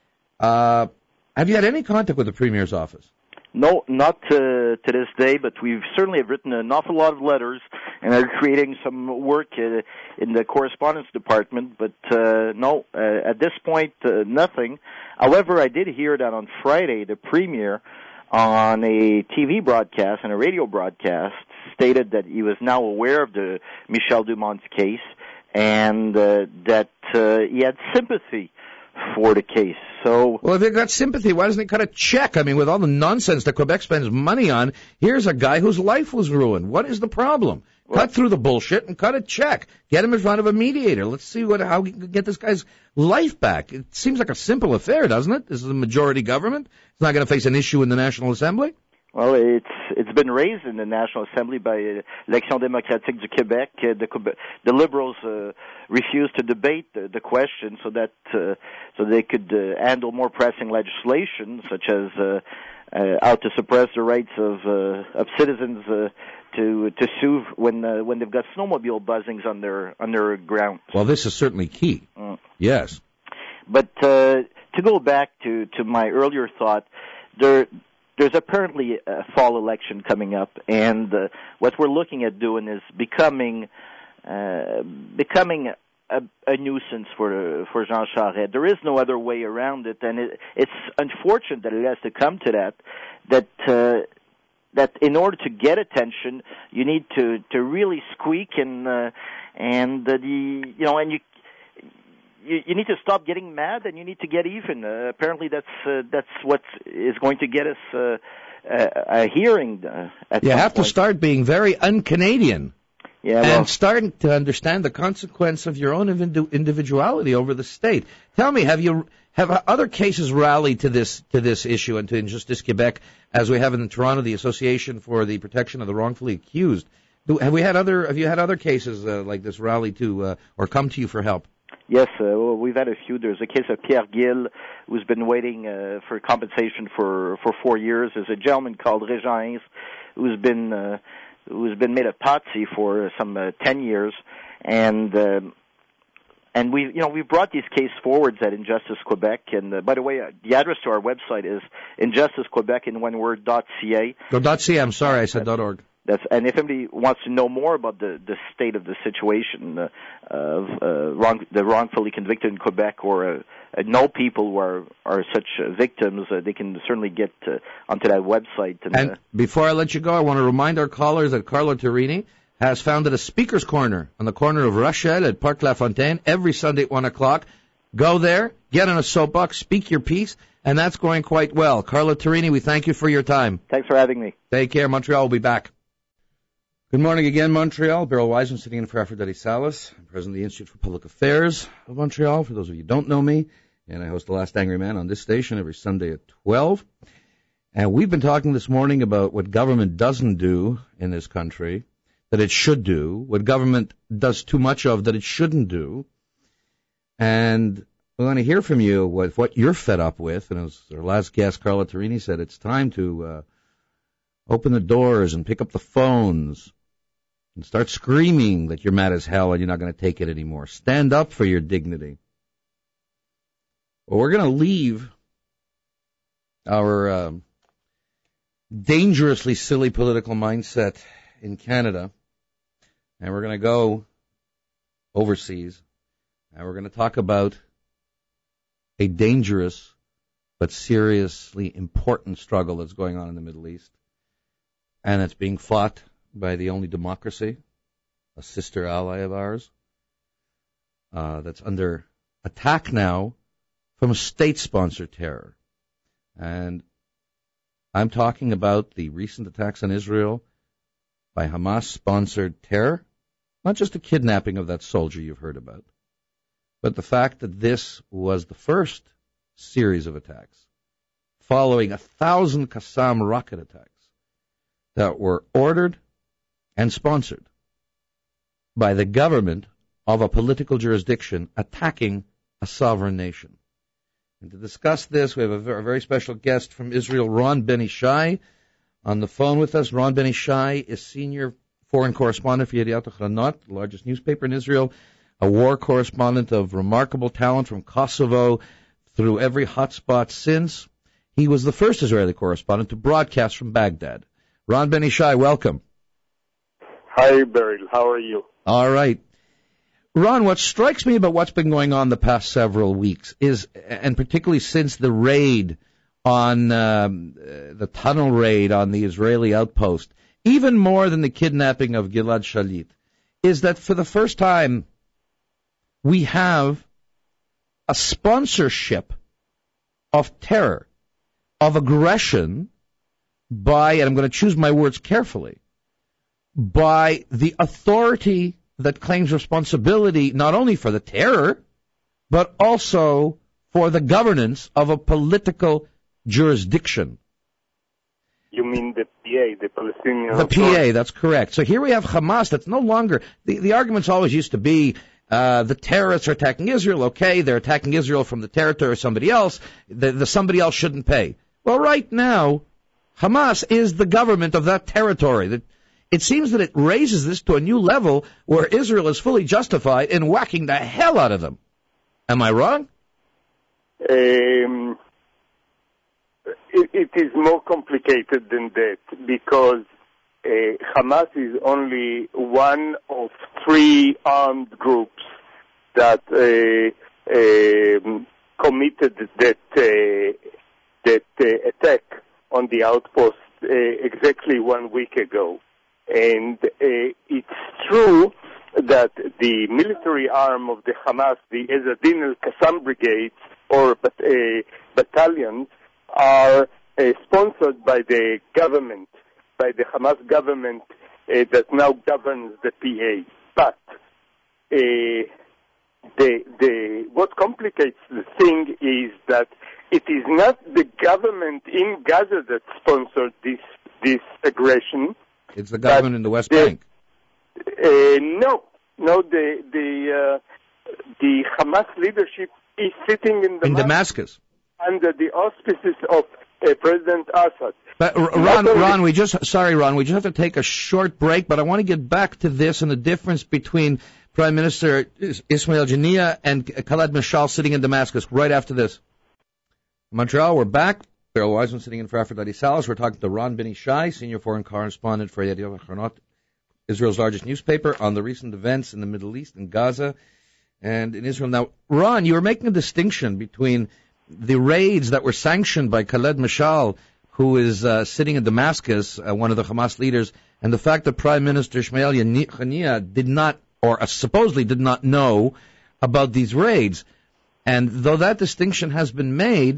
Have you had any contact with the Premier's office? No, not to this day, but we've certainly written an awful lot of letters and are creating some work in the correspondence department, but no, at this point, nothing. However, I did hear that on Friday, the Premier, on a TV broadcast and a radio broadcast, stated that he was now aware of the Michel Dumont's case and that he had sympathy for the case. So, well, if they've got sympathy, why doesn't he cut a check? I mean, with all the nonsense that Quebec spends money on, here's a guy whose life was ruined. What is the problem? Cut through the bullshit and cut a check. Get him in front of a mediator. Let's see how we can get this guy's life back. It seems like a simple affair, doesn't it? This is a majority government. It's not going to face an issue in the National Assembly. Well, it's been raised in the National Assembly by l'Action démocratique du Québec. The Liberals refused to debate the question so that so they could handle more pressing legislation, such as how to suppress the rights of citizens to sue when they've got snowmobile buzzings on their ground. Well, this is certainly key. Yes, but to go back to my earlier thought, there's apparently a fall election coming up, and what we're looking at doing is becoming a nuisance for Jean Charest. There is no other way around it, and it's unfortunate that it has to come to that in order to get attention, you need to really squeak you need to stop getting mad, and you need to get even. Apparently, that's what is going to get us a hearing. You have to start being very un-Canadian, and starting to understand the consequence of your own individuality over the state. Tell me, have other cases rallied to this issue and to Injustice Quebec, as we have in Toronto, the Association for the Protection of the Wrongfully Accused? Have you had other cases like this rally to or come to you for help? Yes, we've had a few. There's a case of Pierre Gill, who's been waiting for compensation for 4 years. There's a gentleman called Régence, who's been made a patsy for some 10 years, and we've brought these cases forwards at Injustice Quebec. And by the way, the address to our website is injusticequebec in one word .ca. .ca. I'm sorry, I said .org. And if anybody wants to know more about the state of the situation of the wrongfully convicted in Quebec, or know people who are such victims, they can certainly get onto that website. And before I let you go, I want to remind our callers that Carlo Turini has founded a speaker's corner on the corner of Rochelle at Parc La Fontaine every Sunday at 1 o'clock. Go there, get on a soapbox, speak your piece, and that's going quite well. Carlo Turini, we thank you for your time. Thanks for having me. Take care. Montreal will be back. Good morning again, Montreal. Beryl Wiseman sitting in for Aphrodite Salas. I'm president of the Institute for Public Affairs of Montreal, for those of you who don't know me. And I host The Last Angry Man on this station every Sunday at 12. And we've been talking this morning about what government doesn't do in this country, that it should do, what government does too much of that it shouldn't do. And We want to hear from you what you're fed up with. And as our last guest, Carla Torini, said, it's time to open the doors and pick up the phones and start screaming that you're mad as hell and you're not going to take it anymore. Stand up for your dignity. Well, we're going to leave our dangerously silly political mindset in Canada, and we're going to go overseas, and we're going to talk about a dangerous but seriously important struggle that's going on in the Middle East, and it's being fought by the only democracy, a sister ally of ours, that's under attack now from a state-sponsored terror. And I'm talking about the recent attacks on Israel by Hamas-sponsored terror, not just the kidnapping of that soldier you've heard about, but the fact that this was the first series of attacks following 1,000 Qassam rocket attacks that were ordered and sponsored by the government of a political jurisdiction attacking a sovereign nation. And to discuss this, we have a very special guest from Israel, Ron Ben-Ishai, on the phone with us. Ron Ben-Ishai is senior foreign correspondent for Yediot Ahronot, the largest newspaper in Israel, a war correspondent of remarkable talent from Kosovo through every hotspot since. He was the first Israeli correspondent to broadcast from Baghdad. Ron Ben-Ishai, welcome. Hi, Beryl. How are you? All right. Ron, what strikes me about what's been going on the past several weeks is, and particularly since the raid on the tunnel raid on the Israeli outpost, even more than the kidnapping of Gilad Shalit, is that for the first time we have a sponsorship of terror, of aggression by, and I'm going to choose my words carefully, by the authority that claims responsibility not only for the terror, but also for the governance of a political jurisdiction. You mean the PA, the Palestinian The Authority? PA, that's correct. So here we have Hamas that's no longer, the arguments always used to be, the terrorists are attacking Israel, okay, they're attacking Israel from the territory of somebody else, the somebody else shouldn't pay. Well, right now, Hamas is the government of that territory. It seems that it raises this to a new level where Israel is fully justified in whacking the hell out of them. Am I wrong? It is more complicated than that because Hamas is only one of three armed groups that committed that attack on the outpost exactly 1 week ago. And it's true that the military arm of the Hamas, the Ezzadin al-Qassam brigades or battalions, are sponsored by the government, by the Hamas government that now governs the PA. But what complicates the thing is that it is not the government in Gaza that sponsored this aggression. It's the government in the West Bank. No. The Hamas leadership is sitting in Damascus under the auspices of President Assad. But Ron, we just have to take a short break. But I want to get back to this and the difference between Prime Minister Ismail Haniyeh and Khaled Mashal sitting in Damascus right after this. Montreal, we're back. Beryl Wiseman sitting in for Aphrodite Salas. We're talking to Ron Ben-Ishai, senior foreign correspondent for Yediot Ahronot, Israel's largest newspaper, on the recent events in the Middle East, in Gaza, and in Israel. Now, Ron, you were making a distinction between the raids that were sanctioned by Khaled Mashal, who is sitting in Damascus, one of the Hamas leaders, and the fact that Prime Minister Ismail Haniyeh did not, or supposedly did not know about these raids. And though that distinction has been made,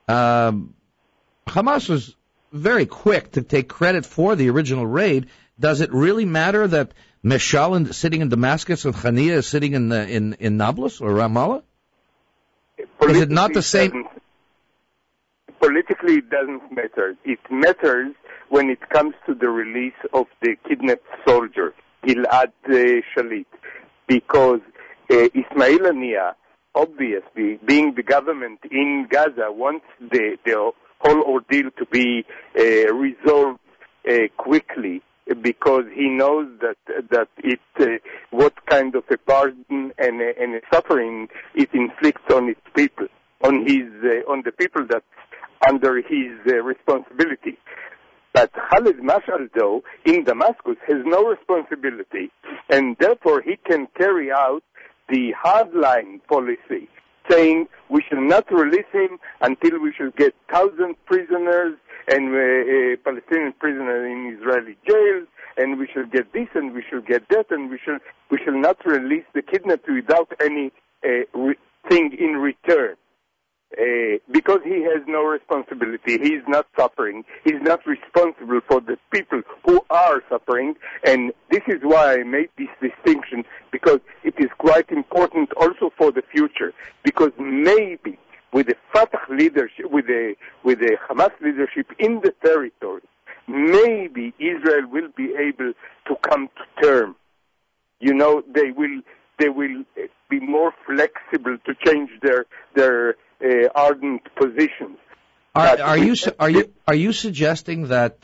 Hamas was very quick to take credit for the original raid. Does it really matter that Mashal is sitting in Damascus and Haniyeh is sitting in Nablus or Ramallah? Is it not the same? Politically, it doesn't matter. It matters when it comes to the release of the kidnapped soldier, Gilad Shalit, because Ismail Haniyeh obviously, being the government in Gaza, wants the whole ordeal to be resolved quickly, because he knows that it what kind of a burden and a suffering it inflicts on its people, on the people that's under his responsibility. But Khalid Mashal, though, in Damascus, has no responsibility, and therefore he can carry out the hardline policy, saying we shall not release him until we shall get 1,000 prisoners and Palestinian prisoners in Israeli jails, and we shall get this and we shall get that, and we shall not release the kidnapped without any thing in return. Because he has no responsibility, he is not suffering, he is not responsible for the people who are suffering, and this is why I made this distinction, because it is quite important also for the future, because maybe with the Fatah leadership, with the Hamas leadership in the territory, maybe Israel will be able to come to terms. You know, they will be more flexible to change their ardent positions. Are you suggesting that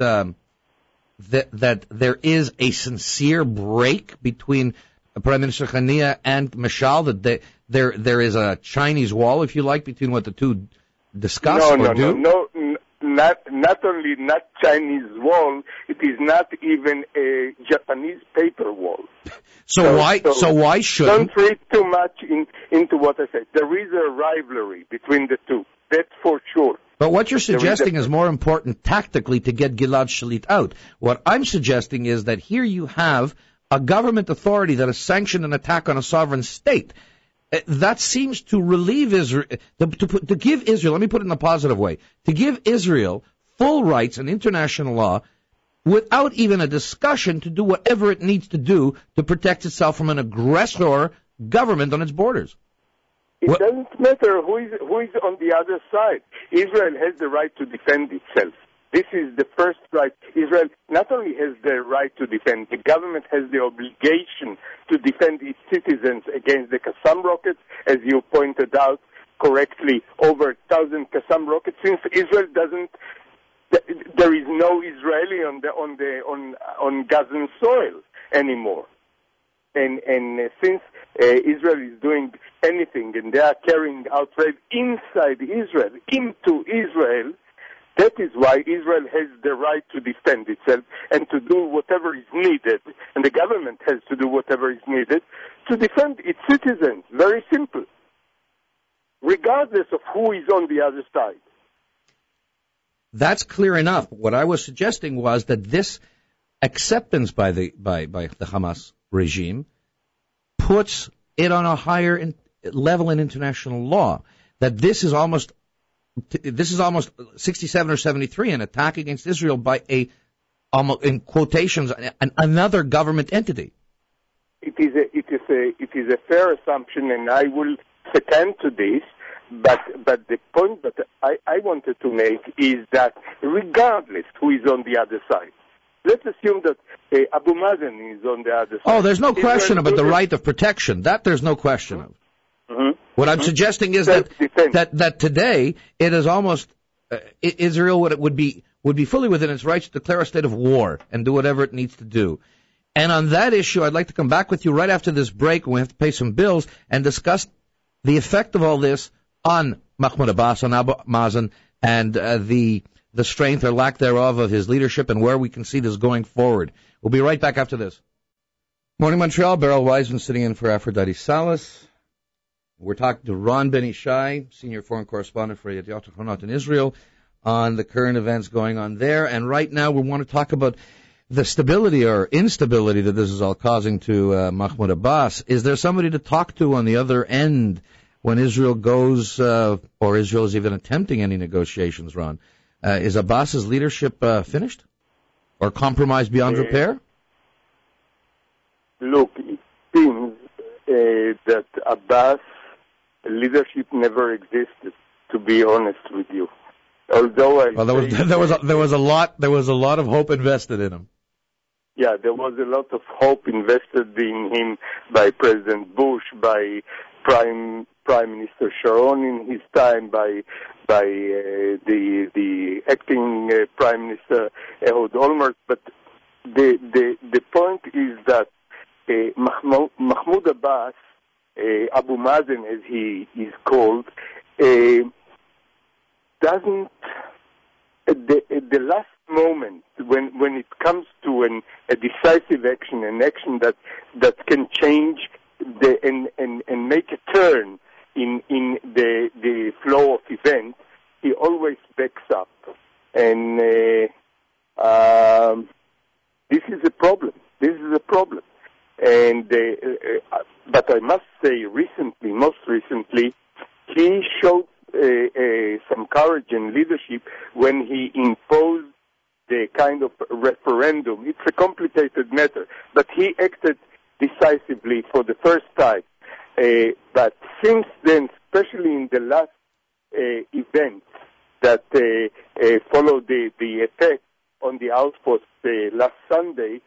that there is a sincere break between Prime Minister Hania and Mashal, that there is a Chinese wall, if you like, between what the two discuss or do? No, not only not Chinese wall, it is not even a Japanese paper wall. So why shouldn't? Don't read too much into what I said. There is a rivalry between the two. That's for sure. But what you're suggesting is more important tactically to get Gilad Shalit out. What I'm suggesting is that here you have a government authority that has sanctioned an attack on a sovereign state. That seems to relieve Israel, to give Israel, let me put it in a positive way, to give Israel full rights and international law without even a discussion to do whatever it needs to do to protect itself from an aggressor government on its borders. It doesn't matter who is on the other side. Israel has the right to defend itself. This is the first right. Israel not only has the right to defend, the government has the obligation to defend its citizens against the Qassam rockets, as you pointed out correctly, over 1,000 Qassam rockets. Since Israel doesn't, there is no Israeli on Gazan soil anymore. And since Israel is doing anything and they are carrying out raid inside Israel, into Israel, that is why Israel has the right to defend itself and to do whatever is needed, and the government has to do whatever is needed to defend its citizens. Very simple. Regardless of who is on the other side. That's clear enough. What I was suggesting was that this acceptance by the Hamas regime puts it on a higher level in international law. That this is almost 67 or 73, an attack against Israel by in quotations, another government entity. It is a fair assumption, and I will second to this. But the point that I wanted to make is that regardless who is on the other side, let's assume that Abu Mazen is on the other side. Oh, there's no question about the right of protection. That there's no question of. Mm-hmm. What I'm suggesting is that today it is almost Israel would be fully within its rights to declare a state of war and do whatever it needs to do. And on that issue, I'd like to come back with you right after this break when we have to pay some bills and discuss the effect of all this on Mahmoud Abbas, on Abu Mazen, and the strength or lack thereof of his leadership and where we can see this going forward. We'll be right back after this. Morning Montreal, Beryl Wiseman sitting in for Aphrodite Salas. We're talking to Ron Ben-Ishai, senior foreign correspondent for Yediot Ahronot in Israel, on the current events going on there. And right now we want to talk about the stability or instability that this is all causing to Mahmoud Abbas. Is there somebody to talk to on the other end when Israel goes, or Israel is even attempting any negotiations, Ron? Is Abbas's leadership finished or compromised beyond repair? Look, it seems that Abbas' leadership never existed, to be honest with you. Although there was a lot of hope invested in him. Yeah, there was a lot of hope invested in him by President Bush, by Prime Prime Minister Sharon in his time, by the acting Prime Minister Ehud Olmert. But the point is that Mahmoud Abbas, Abu Mazen as he is called, doesn't at the last moment when it comes to a decisive action, an action that can change and make a turn in the flow of events, he always backs up, and this is a problem. And but I must say, most recently, he showed some courage and leadership when he imposed the kind of referendum. It's a complicated matter, but he acted decisively for the first time. But since then, especially in the last event that followed the attack on the outpost last Sunday,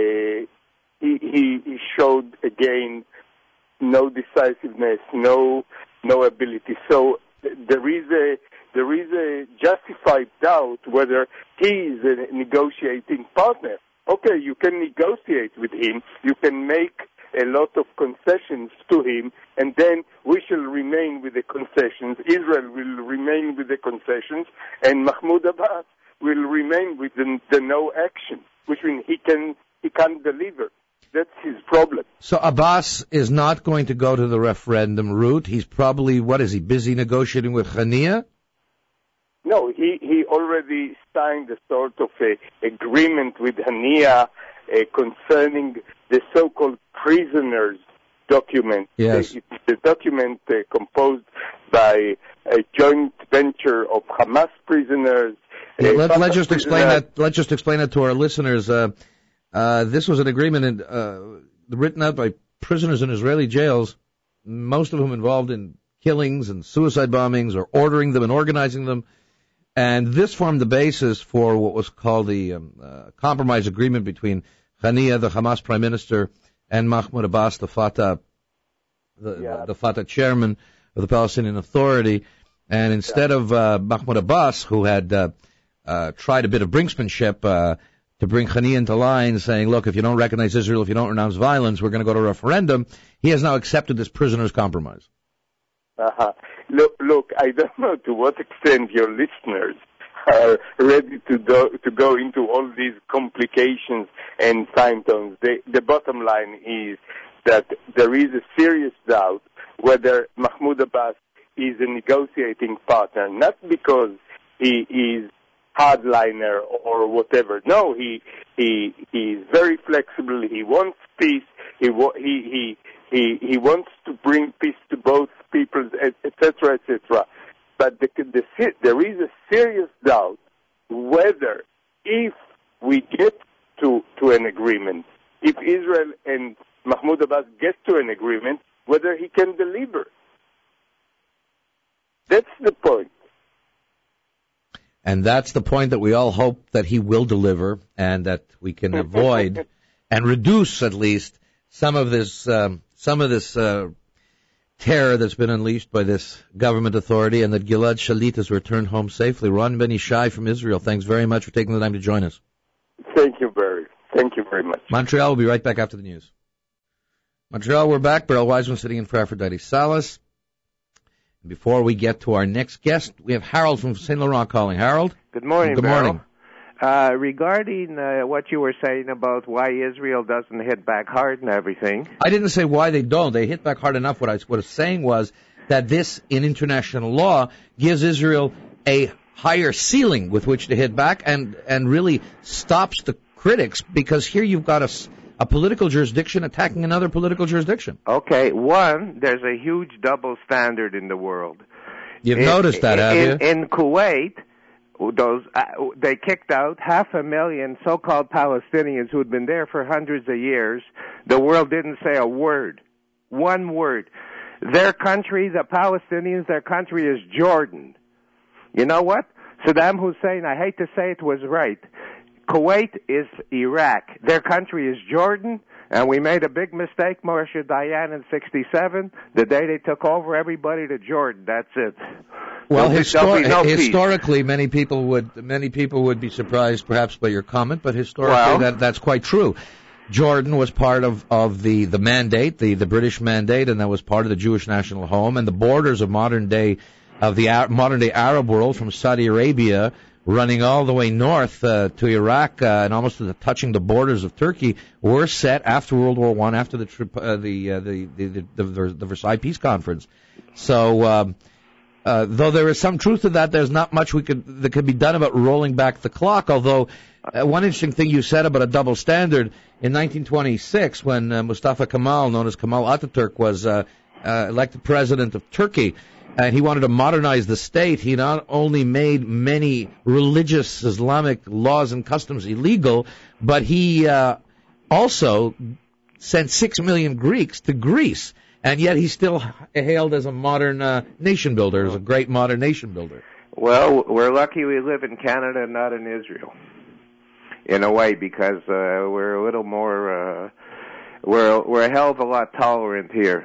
he showed again no decisiveness, no ability. So there is a justified doubt whether he is a negotiating partner. Okay, you can negotiate with him, you can make a lot of concessions to him, and then we shall remain with the concessions. Israel will remain with the concessions, and Mahmoud Abbas will remain with the no action, which means he can't deliver. That's his problem. So Abbas is not going to go to the referendum route. He's probably, busy negotiating with Haniya? No, he already signed a sort of agreement with Haniya concerning the so-called prisoners document. Yes. It's the document composed by a joint venture of Hamas prisoners. Let's just explain that. Let's just explain it to our listeners. This was an agreement written out by prisoners in Israeli jails, most of whom involved in killings and suicide bombings, or ordering them and organizing them. And this formed the basis for what was called the compromise agreement between Haniya, the Hamas prime minister, and Mahmoud Abbas, the Fatah chairman of the Palestinian Authority. And instead of Mahmoud Abbas, who had tried a bit of brinksmanship to bring Haniya into line, saying, look, if you don't recognize Israel, if you don't renounce violence, we're going to go to a referendum, he has now accepted this prisoner's compromise. Uh-huh. Look, I don't know to what extent your listeners are ready to go into all these complications and time zones. The bottom line is that there is a serious doubt whether Mahmoud Abbas is a negotiating partner, not because he is hardliner or whatever. No, he is very flexible. He wants peace. He wants to bring peace to both peoples, etc., etc. But there is a serious doubt whether, if we get to an agreement, if Israel and Mahmoud Abbas get to an agreement, whether he can deliver. That's the point. And that's the point that we all hope that he will deliver, and that we can avoid and reduce at least some of this terror that's been unleashed by this government authority, and that Gilad Shalit has returned home safely. Ron Ben Ishai from Israel, thanks very much for taking the time to join us. Thank you very much. Montreal will be right back after the news. Montreal, we're back. Beryl Wiseman sitting in for Aphrodite Salas. Before we get to our next guest, we have Harold from St. Laurent calling. Harold? Good morning, Good morning. Regarding what you were saying about why Israel doesn't hit back hard and everything. I didn't say why they don't. They hit back hard enough. What I was saying was that this, in international law, gives Israel a higher ceiling with which to hit back, and really stops the critics, because here you've got a political jurisdiction attacking another political jurisdiction. Okay, one, there's a huge double standard in the world. You've noticed that, have you? In Kuwait, they kicked out 500,000 so-called Palestinians who had been there for hundreds of years. The world didn't say a word, one word. Their country, the Palestinians, their country is Jordan. You know what? Saddam Hussein, I hate to say it, was right. Kuwait is Iraq. Their country is Jordan. And we made a big mistake, Moshe Dayan, in '67. The day they took over, everybody to Jordan. That's it. Well, historically, many people would be surprised, perhaps, by your comment, but historically, that's quite true. Jordan was part of the mandate, the British mandate, and that was part of the Jewish national home, and the borders of modern day Arab world, from Saudi Arabia running all the way north to Iraq and almost touching the borders of Turkey, were set after World War I, after the Versailles Peace Conference. So, though there is some truth to that, there's not much that could be done about rolling back the clock. Although one interesting thing you said about a double standard in 1926, when Mustafa Kemal, known as Kemal Ataturk, was elected president of Turkey, and he wanted to modernize the state, he not only made many religious Islamic laws and customs illegal, but he also sent 6 million Greeks to Greece. And yet he's still hailed as a modern nation builder, as a great modern nation builder. Well, we're lucky we live in Canada and not in Israel, in a way, because we're a little more, we're a hell of a lot tolerant here.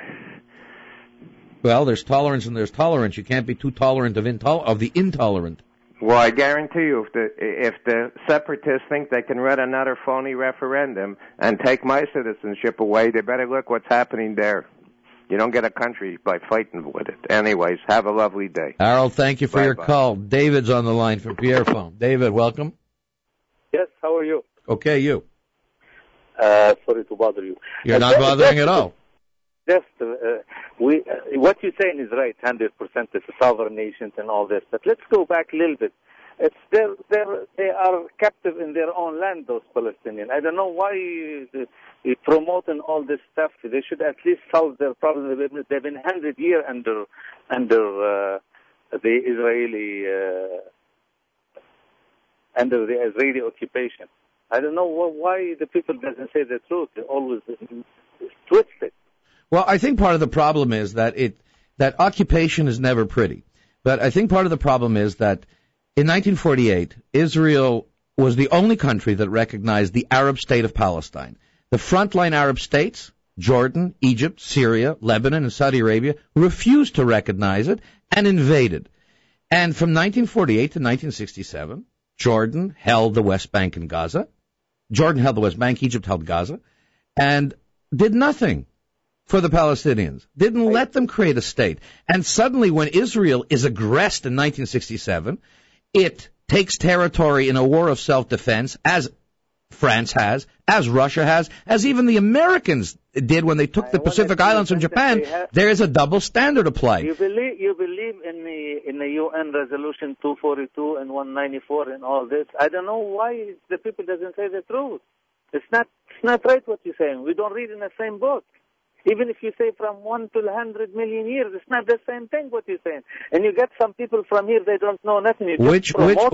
Well, there's tolerance and there's tolerance. You can't be too tolerant of the intolerant. Well, I guarantee you, if the separatists think they can run another phony referendum and take my citizenship away, they better look what's happening there. You don't get a country by fighting with it. Anyways, have a lovely day. Harold, thank you for your call. David's on the line from Pierrefonds. David, welcome. Yes, how are you? Okay, you. Sorry to bother you. You're not bothering at all. Just, what you're saying is right, 100%. It's a sovereign nations and all this. But let's go back a little bit. They are captive in their own land, those Palestinians. I don't know why they promoting all this stuff. They should at least solve their problem. They've been 100 years under the Israeli occupation. I don't know why the people doesn't say the truth. They always twist it. Well, I think part of the problem is that occupation is never pretty. But I think part of the problem is that in 1948, Israel was the only country that recognized the Arab state of Palestine. The frontline Arab states, Jordan, Egypt, Syria, Lebanon, and Saudi Arabia, refused to recognize it and invaded. And from 1948 to 1967, Jordan held the West Bank and Gaza. Jordan held the West Bank, Egypt held Gaza, and did nothing for the Palestinians. Didn't let them create a state. And suddenly, when Israel is aggressed in 1967, it takes territory in a war of self-defense, as France has, as Russia has, as even the Americans did when they took the Pacific Islands from Japan. There is a double standard applied. You believe in the UN Resolution 242 and 194 and all this. I don't know why the people doesn't say the truth. It's not right what you're saying. We don't read in the same book. Even if you say from 1 to 100 million years, it's not the same thing what you're saying. And you get some people from here, they don't know nothing. Which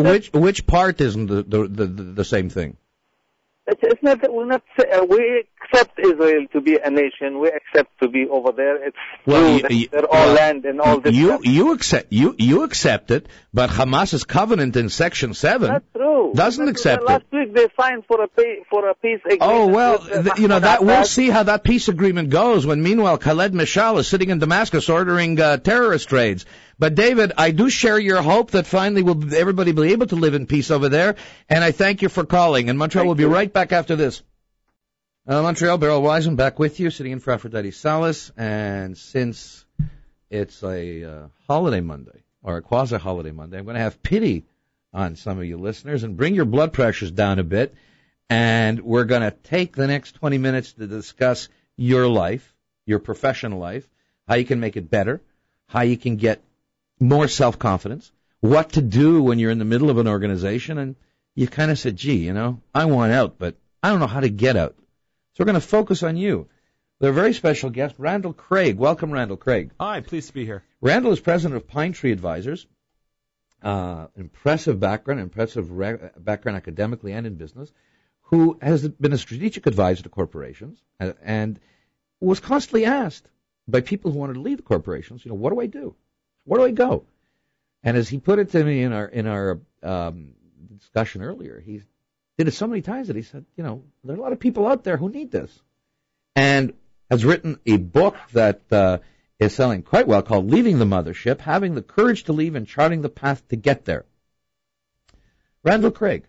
part isn't the same thing? It's not that we accept Israel to be a nation. We accept to be over there. It's their own land and all this stuff. You accept it, but Hamas's covenant in Section 7 That's true. doesn't accept it. Last week they signed for a peace agreement. Oh, well, that we'll see how that peace agreement goes when, meanwhile, Khaled Mashal is sitting in Damascus ordering terrorist raids. But, David, I do share your hope that finally everybody will be able to live in peace over there, and I thank you for calling. And Montreal will be right back after this. Montreal, Beryl Wiseman back with you, sitting in for Aphrodite Salas. And since it's a holiday Monday, or a quasi-holiday Monday, I'm going to have pity on some of you listeners and bring your blood pressures down a bit. And we're going to take the next 20 minutes to discuss your life, your professional life, how you can make it better, how you can get more self-confidence, what to do when you're in the middle of an organization and you kind of said, gee, I want out, but I don't know how to get out. So we're going to focus on you. They're a very special guest, Randall Craig. Welcome, Randall Craig. Hi, pleased to be here. Randall is president of Pine Tree Advisors. Impressive background academically and in business, who has been a strategic advisor to corporations and was constantly asked by people who wanted to leave the corporations, what do I do? Where do I go? And as he put it to me in our discussion earlier, did it so many times that he said, there are a lot of people out there who need this. And has written a book that is selling quite well called Leaving the Mothership, Having the Courage to Leave and Charting the Path to Get There. Randall Craig,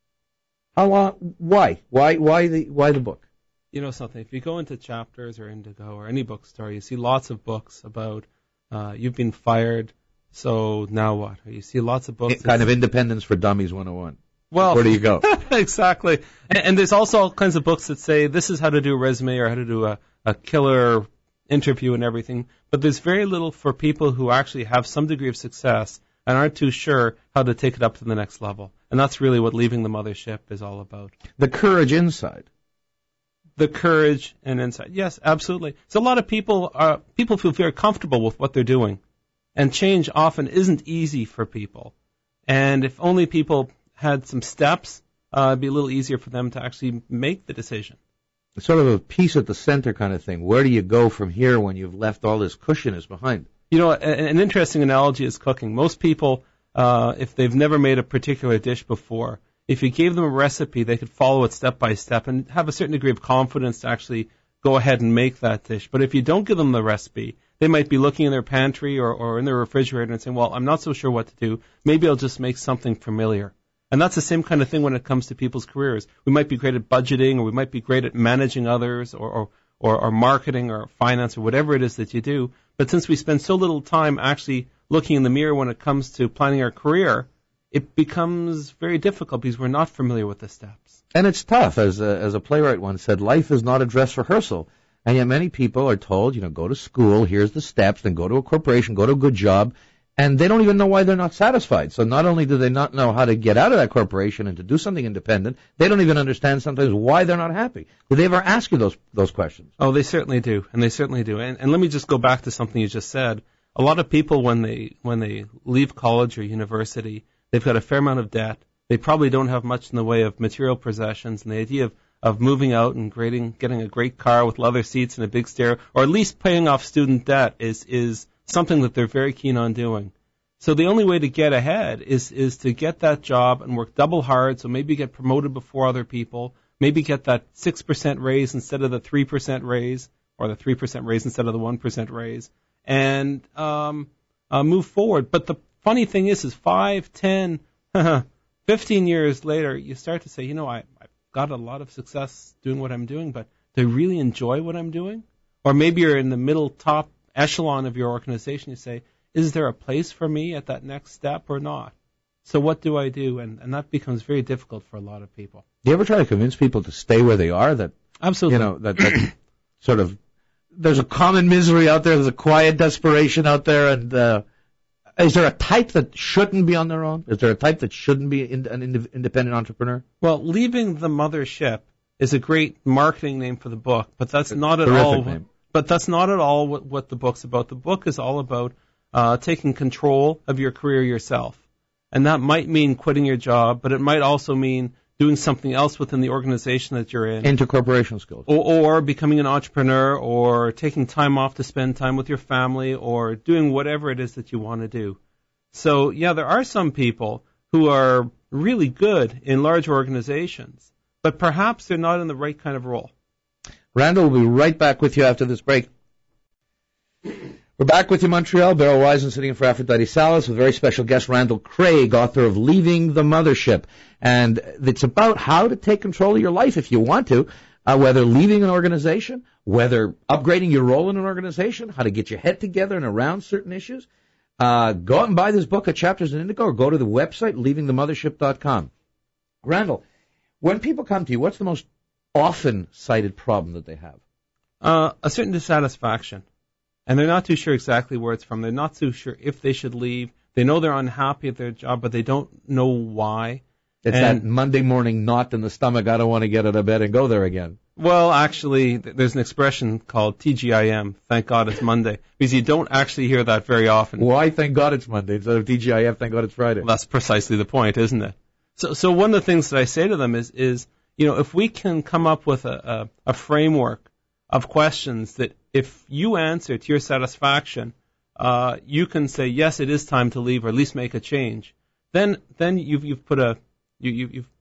how long? Why the book? You know something, if you go into Chapters or Indigo or any bookstore, you see lots of books about you've been fired, so now what? Or you see lots of books. Kind of Independence for Dummies 101. Well, where do you go? Exactly. And there's also all kinds of books that say this is how to do a resume or how to do a killer interview and everything. But there's very little for people who actually have some degree of success and aren't too sure how to take it up to the next level. And that's really what Leaving the Mothership is all about. The courage inside. The courage and insight. Yes, absolutely. So a lot of people feel very comfortable with what they're doing. And change often isn't easy for people. And if only people had some steps, it'd be a little easier for them to actually make the decision. It's sort of a peace at the center kind of thing. Where do you go from here when you've left all this cushion behind? An interesting analogy is cooking. Most people, if they've never made a particular dish before, if you gave them a recipe, they could follow it step by step and have a certain degree of confidence to actually go ahead and make that dish. But if you don't give them the recipe, they might be looking in their pantry or in their refrigerator and saying, well, I'm not so sure what to do. Maybe I'll just make something familiar. And that's the same kind of thing when it comes to people's careers. We might be great at budgeting, or we might be great at managing others, or marketing, or finance, or whatever it is that you do. But since we spend so little time actually looking in the mirror when it comes to planning our career, it becomes very difficult because we're not familiar with the steps. And it's tough. As a playwright once said, life is not a dress rehearsal. And yet many people are told, go to school, here's the steps, then go to a corporation, go to a good job. And they don't even know why they're not satisfied. So not only do they not know how to get out of that corporation and to do something independent, they don't even understand sometimes why they're not happy. Do they ever ask you those questions? Oh, they certainly do, and they certainly do. And let me just go back to something you just said. A lot of people, when they leave college or university, they've got a fair amount of debt. They probably don't have much in the way of material possessions, and the idea of moving out and getting a great car with leather seats and a big stereo, or at least paying off student debt is something that they're very keen on doing. So the only way to get ahead is to get that job and work double hard, so maybe get promoted before other people, maybe get that 6% raise instead of the 3% raise, or the 3% raise instead of the 1% raise, and move forward. But the funny thing is 5, 10, 15 years later, you start to say, I've got a lot of success doing what I'm doing, but do I really enjoy what I'm doing? Or maybe you're in the middle top echelon of your organization. You say, is there a place for me at that next step or not? So what do I do? And that becomes very difficult for a lot of people. Do you ever try to convince people to stay where they are? That absolutely, that sort of, there's a common misery out there. There's a quiet desperation out there. And is there a type that shouldn't be on their own? Is there a type that shouldn't be an independent entrepreneur? Well, Leaving the Mothership is a great marketing name for the book, but that's not at all. Name. But that's not at all what the book's about. The book is all about taking control of your career yourself. And that might mean quitting your job, but it might also mean doing something else within the organization that you're in. Intercorporation skills. Or becoming an entrepreneur, or taking time off to spend time with your family, or doing whatever it is that you want to do. So, yeah, there are some people who are really good in large organizations, but perhaps they're not in the right kind of role. Randall will be right back with you after this break. We're back with you, Montreal. Beryl Wiseman sitting in for Aphrodite Salas with very special guest Randall Craig, author of Leaving the Mothership. And it's about how to take control of your life if you want to, whether leaving an organization, whether upgrading your role in an organization, how to get your head together and around certain issues. Go out and buy this book at Chapters in Indigo, or go to the website, leavingthemothership.com. Randall, when people come to you, what's the most often cited problem that they have? A certain dissatisfaction. And they're not too sure exactly where it's from. They're not too sure if they should leave. They know they're unhappy at their job, but they don't know why. It's that Monday morning knot in the stomach, I don't want to get out of bed and go there again. Well, actually, there's an expression called TGIM, thank God it's Monday, because you don't actually hear that very often. Why thank God it's Monday instead of TGIF, thank God it's Friday? Well, that's precisely the point, isn't it? So one of the things that I say to them is if we can come up with a framework of questions that if you answer to your satisfaction, you can say, yes, it is time to leave, or at least make a change. Then you've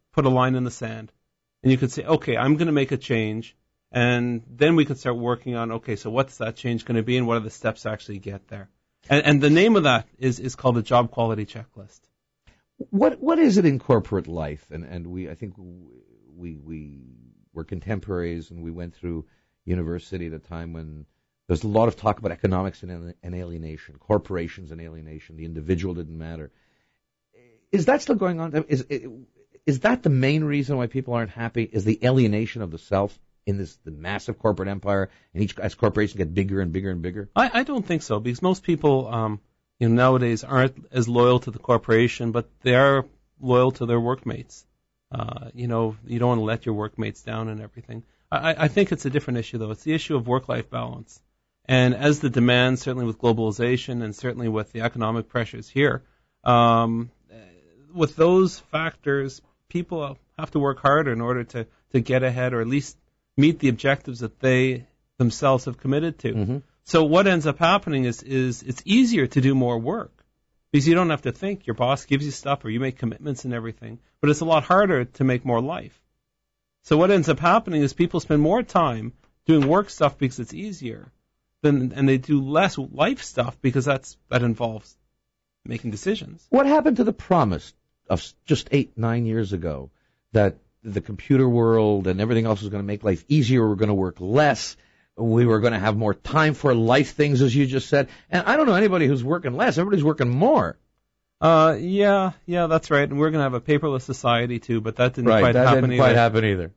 put a line in the sand, and you could say, okay, I'm going to make a change, and then we could start working on, okay, so what's that change going to be, and what are the steps to actually get there? And the name of that is called the Job Quality Checklist. What is it in corporate life? And I think we were contemporaries, and we went through university at a time when there's a lot of talk about economics and alienation, corporations and alienation. The individual didn't matter. Is that still going on? Is that the main reason why people aren't happy? Is the alienation of the self in the massive corporate empire, and as corporations get bigger and bigger and bigger? I don't think so, because most people nowadays aren't as loyal to the corporation, but they are loyal to their workmates. You don't want to let your workmates down and everything. I think it's a different issue, though. It's the issue of work-life balance. And as the demands, certainly with globalization and certainly with the economic pressures here, with those factors, people have to work harder in order to get ahead, or at least meet the objectives that they themselves have committed to. Mm-hmm. So what ends up happening is it's easier to do more work because you don't have to think. Your boss gives you stuff, or you make commitments and everything, but it's a lot harder to make more life. So what ends up happening is people spend more time doing work stuff because it's easier, and they do less life stuff because that involves making decisions. What happened to the promise of just 8-9 years ago that the computer world and everything else was going to make life easier, we're going to work less, we were going to have more time for life things, as you just said? And I don't know anybody who's working less. Everybody's working more. Yeah, that's right. And we're going to have a paperless society too, but that didn't quite happen either.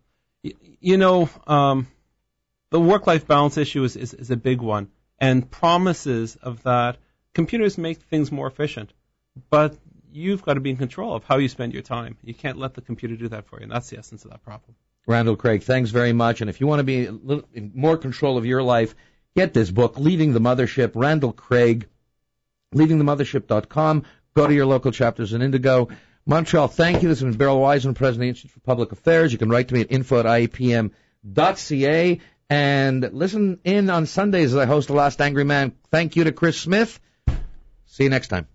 The work-life balance issue is a big one, and promises of that. Computers make things more efficient, but you've got to be in control of how you spend your time. You can't let the computer do that for you, and that's the essence of that problem. Randall Craig, thanks very much. And if you want to be in more control of your life, get this book, Leaving the Mothership, Randall Craig, leavingthemothership.com. Go to your local chapters in Indigo. Montreal, thank you. This has been Beryl Wiseman, President of the Institute for Public Affairs. You can write to me at info@iapm.ca. And listen in on Sundays as I host The Last Angry Man. Thank you to Chris Smith. See you next time.